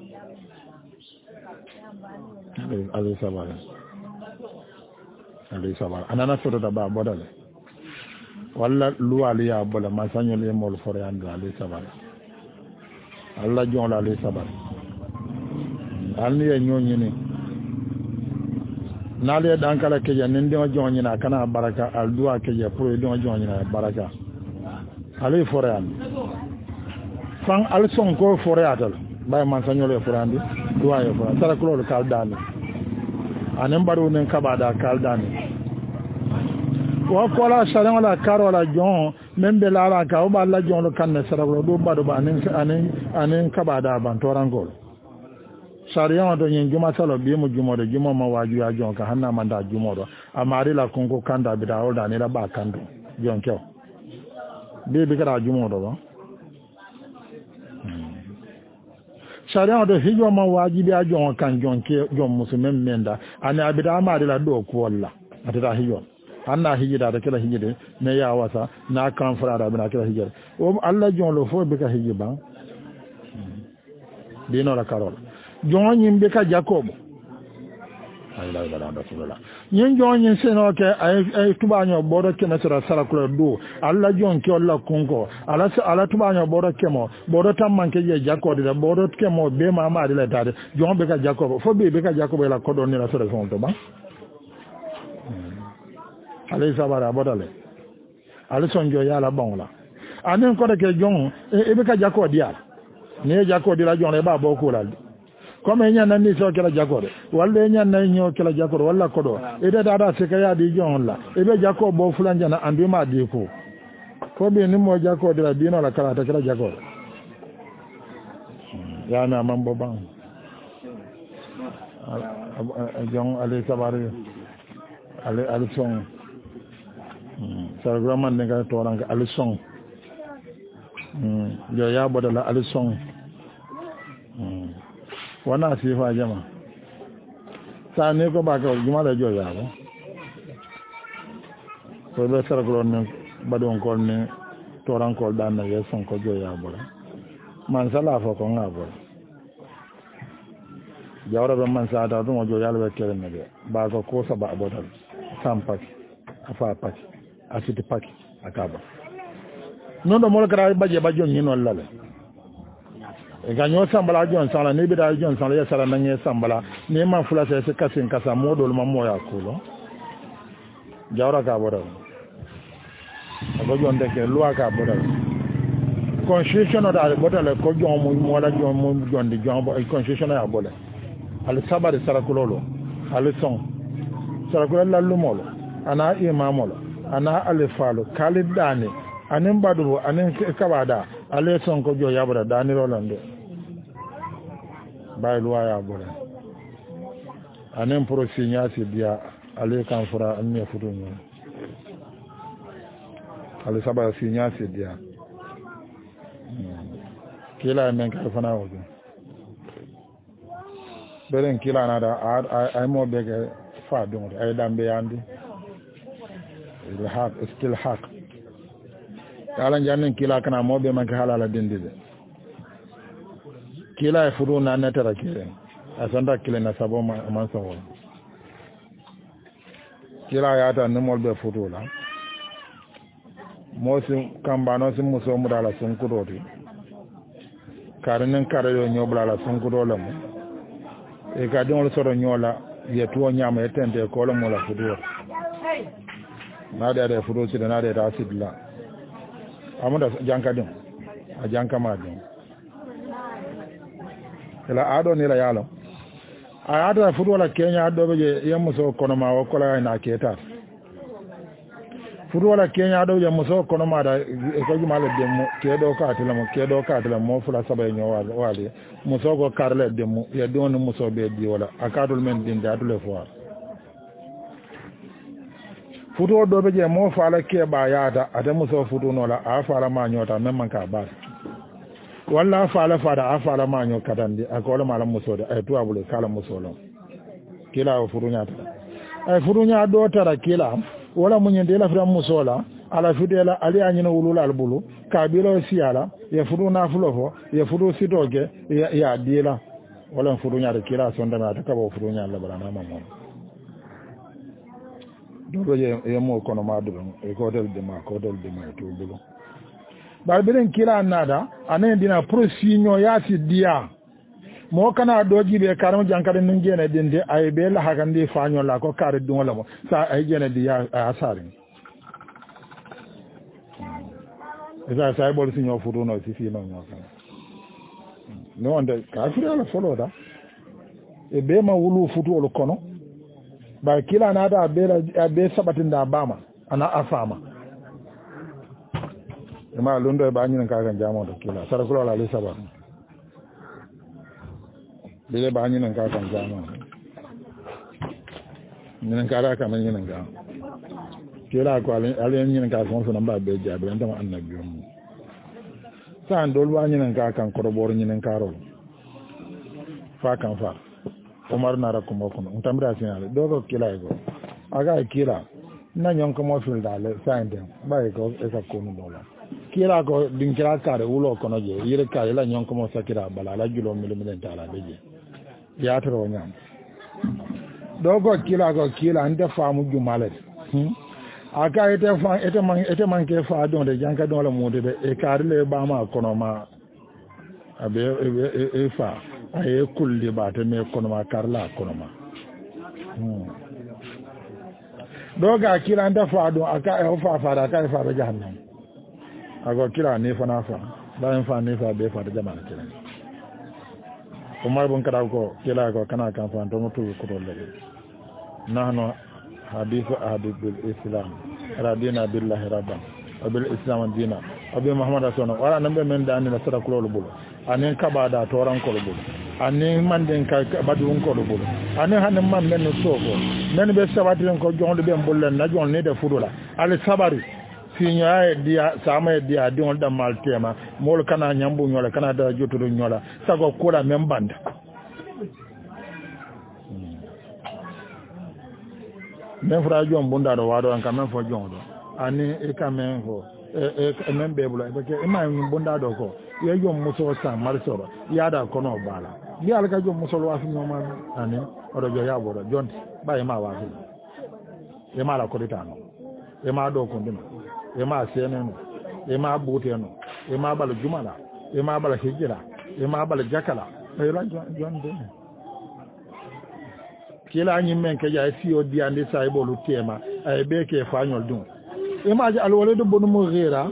ali sabara ali sabara anana soto da ba bodale walla luwali ya bola masanyo le mol fore ando ali sabara alla jon la ali sabara alni ya nyonyi ni nale dankala ke ya nende jonyi na kana baraka al duwa ke ya pro do jonyi na baraka ali fore ando fan al son ko fore atal bay masanyo le fore andi duwa yo fore sara ko kal dani anen baru nen kabada kaldani wa kola sharan wala karo wala jon membe la la ka o ba la jon lo kan ne sara do bado ba anen anen anen kabada ban torangol sariya do nyin juma salo bi mu jumo de jumo ma waju ya jon ka hanna manda jumo do amari la konko kanda bi da o da ne la ba kandu jon kew bi bi kara jumo do ba sariya do hijo ma wajibi a jon kan jon ke jon musulmen menda ani abida amari la do ko walla atata hijo anna hijida da kila hijide ne ya wasa na kan fara da bina kila hijide o Allah jon lo fo bi ka hijiba dino la karol jon nyin be ka jakob ay la la da sula nyin jon nyin seno ke ay ay tubanyo bodo ke mesra sala kula do Allah jon ke Allah kunko ala ala tubanyo bodo ke mo bodo tam manke je jakob de bodo ke mo be ma ma de la tade jon be ka jakob fo be be ka jakob la kodo ni la sura fon to ba ale sabara bodale ale sonjo ya la bonla anen ko de ke jon e be ka jakob dia ne jakob dia jon e ba bo ko la comme enya nan ni so kala jakob walla enya nan nyo kala jakob walla kodo e da da se ka ya di jon la e be jakob bo fulanja na andu ma di ko ko be ni mo jakob dia di no la kala ta kala jakob ya na mambo bang jon ale sabara ale ale son sargraman ne ga to ran ga ale son yo ya bodala ale son wana sifa jama sa ne ko ba ka juma da jo ya ba ko be sargron ne badon ko ne to ran ko dan na yeson ko jo ya bora man sala fo ko ngabo jawra be man sa ta to mo jo ya le kere ne be ba ko ko sa ba bodal sampak afa pak asiti pak akaba non do mo kara baje bajo ni non lale e ganyo sambala jon sala ne bi da jon sala ya sala nan ye sambala ne ma fula se se kasin kasa modol ma moya kulo jawra ka bodal ko jon de ke loi ka bodal constitution da bodal ko jon mo mo la jon mo jon di jon bo constitution ya bodal al sabari sarakulolo al son sarakulolo lalumolo ana imamolo ana alifalo kalidane anin baduru anin kabada ale son ko jo yabura dani rolande bayluwa ya bura anin pro signasi dia ale kan fura anne futunyo ale sabara signasi dia kila men ka fana wodo beren kila na da ay mo bege fa don ay dambe yandi il haq still haq kala jannen kila kana mobe man ka halala dindide kila e furu na netara kile asanda kile na sabo man sawo kila ya ta numol be furu la mosi kambano sim muso mudala sun kudoti karinen kare yo nyobla la sun kudola mo e ka don soro nyola ye tuo nyama etende ko lo mo la furu na da da furu ci da na da ta asidla amada janka din a janka ma din ila ado ni la yalo a ado furu la Kenya ado be yemu so kono ma o kola na keta furu la Kenya ado yemu so kono ma da ko juma le demo kedo ka atila mo kedo ka atila mo fula sabay nyo wal wali muso ko karle demo ya don muso be di wala akadul men din da dule fo futo do be je mo fala ke ba yaata ata muso futo no la a fala ma nyota men man ka ba walla fala fada a fala ma nyo katandi akola mala muso de ay tuwa bulu kala muso lo kila o futo nyata ay futo nya do tara kila wala munye de la fra muso la ala fidela ali anyina wulula albulu kabilo siala ya futo na fulofo ya futo sitoge ya, ya dila wala futo nya de kila sonda na ta ka bo futo nya la bala na mamo do ye ye mo kono ma do e ko del de ma ko del de ma to bulo bar bilen kila nada anen dina prosinyo ya si dia mo kana do jibe karam jankade nun jene dinde ay be la hakande faño la ko kare dum wala mo sa ay jene di ya asari esa sai bol sinyo fudu no si fi no no no ande ka fi ala solo da e be ma wulu fudu o kono ba kila na da be be sabatin da bama ana afama ma lundo e ba nyin ka kan jamo da kila sara kula la le sabat bele ba ñinen ka kan jama ñinen ka ra ka men ñinen ka kila ko ale ale ñinen ka ko so namba be jaabe en tam annabi um san dol wa ñinen ka kan ko bor ñinen ka ro fa kan fa Omar nara ko mo ko tambira sinale do ko kila ko aga kila na ñon ko mo fil dale sande bay ko e ka ko no dola kila ko din kila kare wulo ko no je yire kare la ñon ko mo sakira bala la julo mi mi den tala beje ya toro ñam do ko kila ko kila ande faamu jumale hmm aka ete fa ete man ete man ke fa don de janka don la mode de e kare le ba ma kono ma abe e e fa aye kulli ba te me kono ma karla kono ma hmm doga kila anda fa do aka e fa fa da ka fa be jahannam ago kila ni fa na fa ba en fa ni fa be fa da jama'a kila Umar bin kada ko kila ko kana kan fa to mutu ko to le nahno hadithu ahadith bil islam radina billahi rabban wa bil islam dina abi muhammad sallallahu alaihi wasallam wala nambe men dani na sara ko lo anen kabada toran ko lo anen manden ka badun ko lo anen hanen man men no soko men be sabatiren ko jonde be mbollen na jon ne de fudula ali sabari sinya e dia sama e dia di on da maltema mol kana nyambu nyola kana da jotudo nyola sago kula men banda men fra jom bunda do wado an kamen fo jondo ani e kamen fo e e men bebulo e ke e ma bunda do ko ye jom muso sa marsoro yada kono bala ni alka jom muso wa fi nyoma ani odo jo yabo do jonti baye ma wa fi e ma la ko ditano e ma do ko ndino e ma seneno e ma buteno e ma bala jumala e ma bala hijira e ma bala jakala e la jonde kila nyi men ke ja si o di ande sai bolu tema ay be ke fanyol dum e ma ja alwale do bonu mo ghira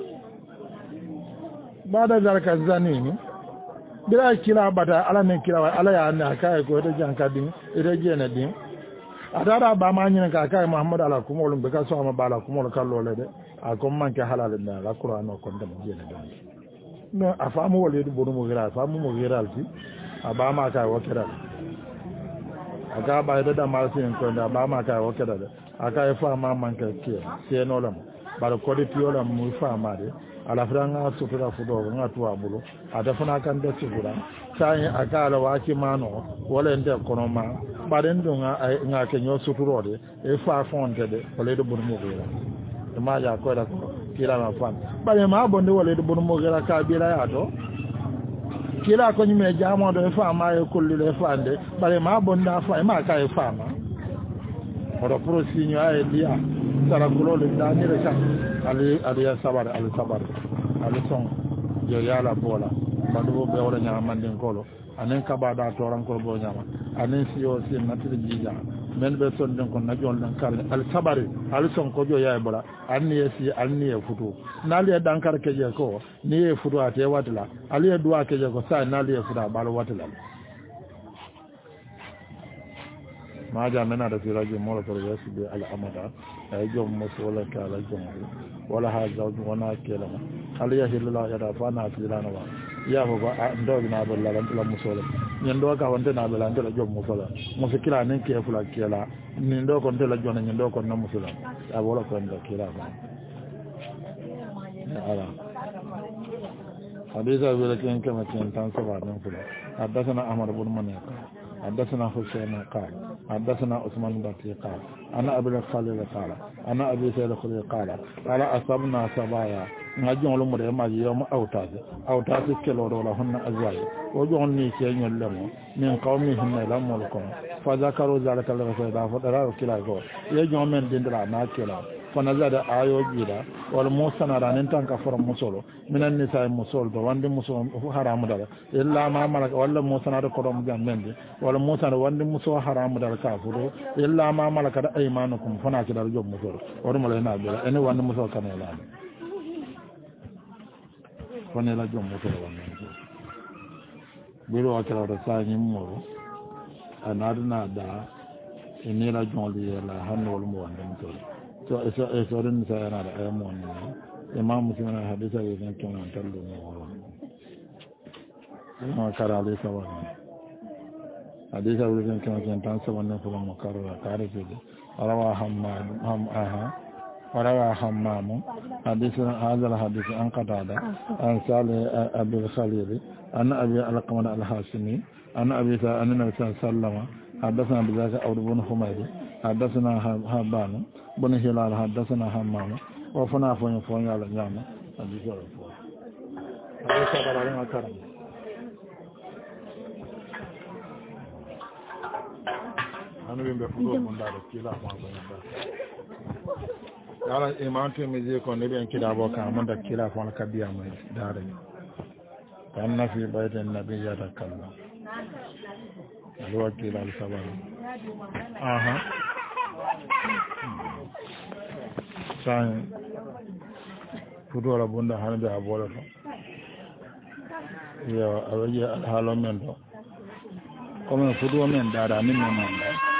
bada zalika zanini bila kila bata ala men kila wa ala ya na kai ko to janka din ida jena din adara ba ma nyin ka kai muhammad ala kuma olum be ka so ma bala kuma ol kallo le de a ko man ke halal na la qur'an ko ndam jena din no afamu wale do bonu mo ghira afamu mo ghira alti aba ma kai wakira aga ba da da ma sin ko da ba ma kai wakira da aka fa ma man ke ke se no lam bar ko de tiola mu fa ma de ala franga sutura fudo nga tuwa bulu ada fana kan da sutura sai aka ala waki mano wala ende kono ma baden do nga nga ke nyo suturo de e fa fonte de wala do bun mo gira e ma ja ko da ko kila ma fan bare ma bonde wala do bun mo gira ka bila ya to kila ko nyime jamo do e fa ma e kulli le fande bare ma bonda fa e ma ka e fa ma oro pro signo ay dia sara kulo le dani re ka ali ali sabar ali sabar ali son yo yala bola badu be wala nyama manden kolo anen kabada toran ko bo nyama anen siyo sin natri jija men be son den ko najon dan kar ali sabar ali son ko jo yaay bola anni yesi anni e futu nali e dankar ke je ko ni e futu ate watla ali e duwa ke je ko sa nali e futa balo watla ma ja mena da firaji mola to yesu be al amada ay jom musola kala jom wala ha zawju wana kela hal yahillu ya da fana filana wa ya ho ba ndo na do la la musola nyendo ka wonte na bela ndo jom musola musikila nen ke fula kela ni ndo ko ndo la jona nyendo ko na musola ya wala ko ndo kela ba ala hadisa wala ken kama ken tan saba nan fula حدثنا أحمد بن منيع حدثنا حسين قال حدثنا عثمان بن بطي قال أنا أبي الخليل قال أنا أبي سيد الخليل قال قال أصبنا سبايا نجون لمر ما يوم أوتاد أوتاد كيلو ولا هن أزواج وجون نيكي يلمو من قومهم لم لكم فذكروا ذلك الرسول فدرا كلا go يجون من دندرا ما كلا فنزل آيو جيرا والموسى نران تنك فرم مسولو من النساء مسول دو وند مسول حرام دار إلا ما ملك ولا موسى نار كرم جامند ولا موسى وند مسول حرام دار كافرو إلا ما ملك أيمانكم فناك دار جوب مسول ورملنا بلا أن وند مسول كان لا فنلا جوب مسول وند بيرو أكلا رسائل مورو أنادنا دا إنيلا جون لي لا هنول مو وند مسول so eso eso ren sa yana da ayyamo ne imam muslim na hadisa ne kan kan tallo ne wa ma karale sawan حديث أبو بكر كما كان تنسب النفل المكرر كارثة روى حمام هم آها وروى حمام حديث هذا الحديث عن قتادة عن صالح أبي الخليل عن أبي القمر الهاشمي عن أبي أن النبي صلى الله عليه وسلم حدثنا بذلك عبد بن حميد حدثنا حبان بن هلال حدثنا حمام وفنا فون فون على الجامع حديث الرسول حديث أبو بكر anu ɓe fuɗo mon ndaɗo kila maɗo yala imam Tirmidhi ko ne ɓen kiɗabo ka monda kila fon kabiyama daare kan nafi bayten nabi yatakallam alwa kila al sabal aha san fuɗola bunda hanɓe a boole to yo awaji haalo men to comme fuɗo men daara min men manda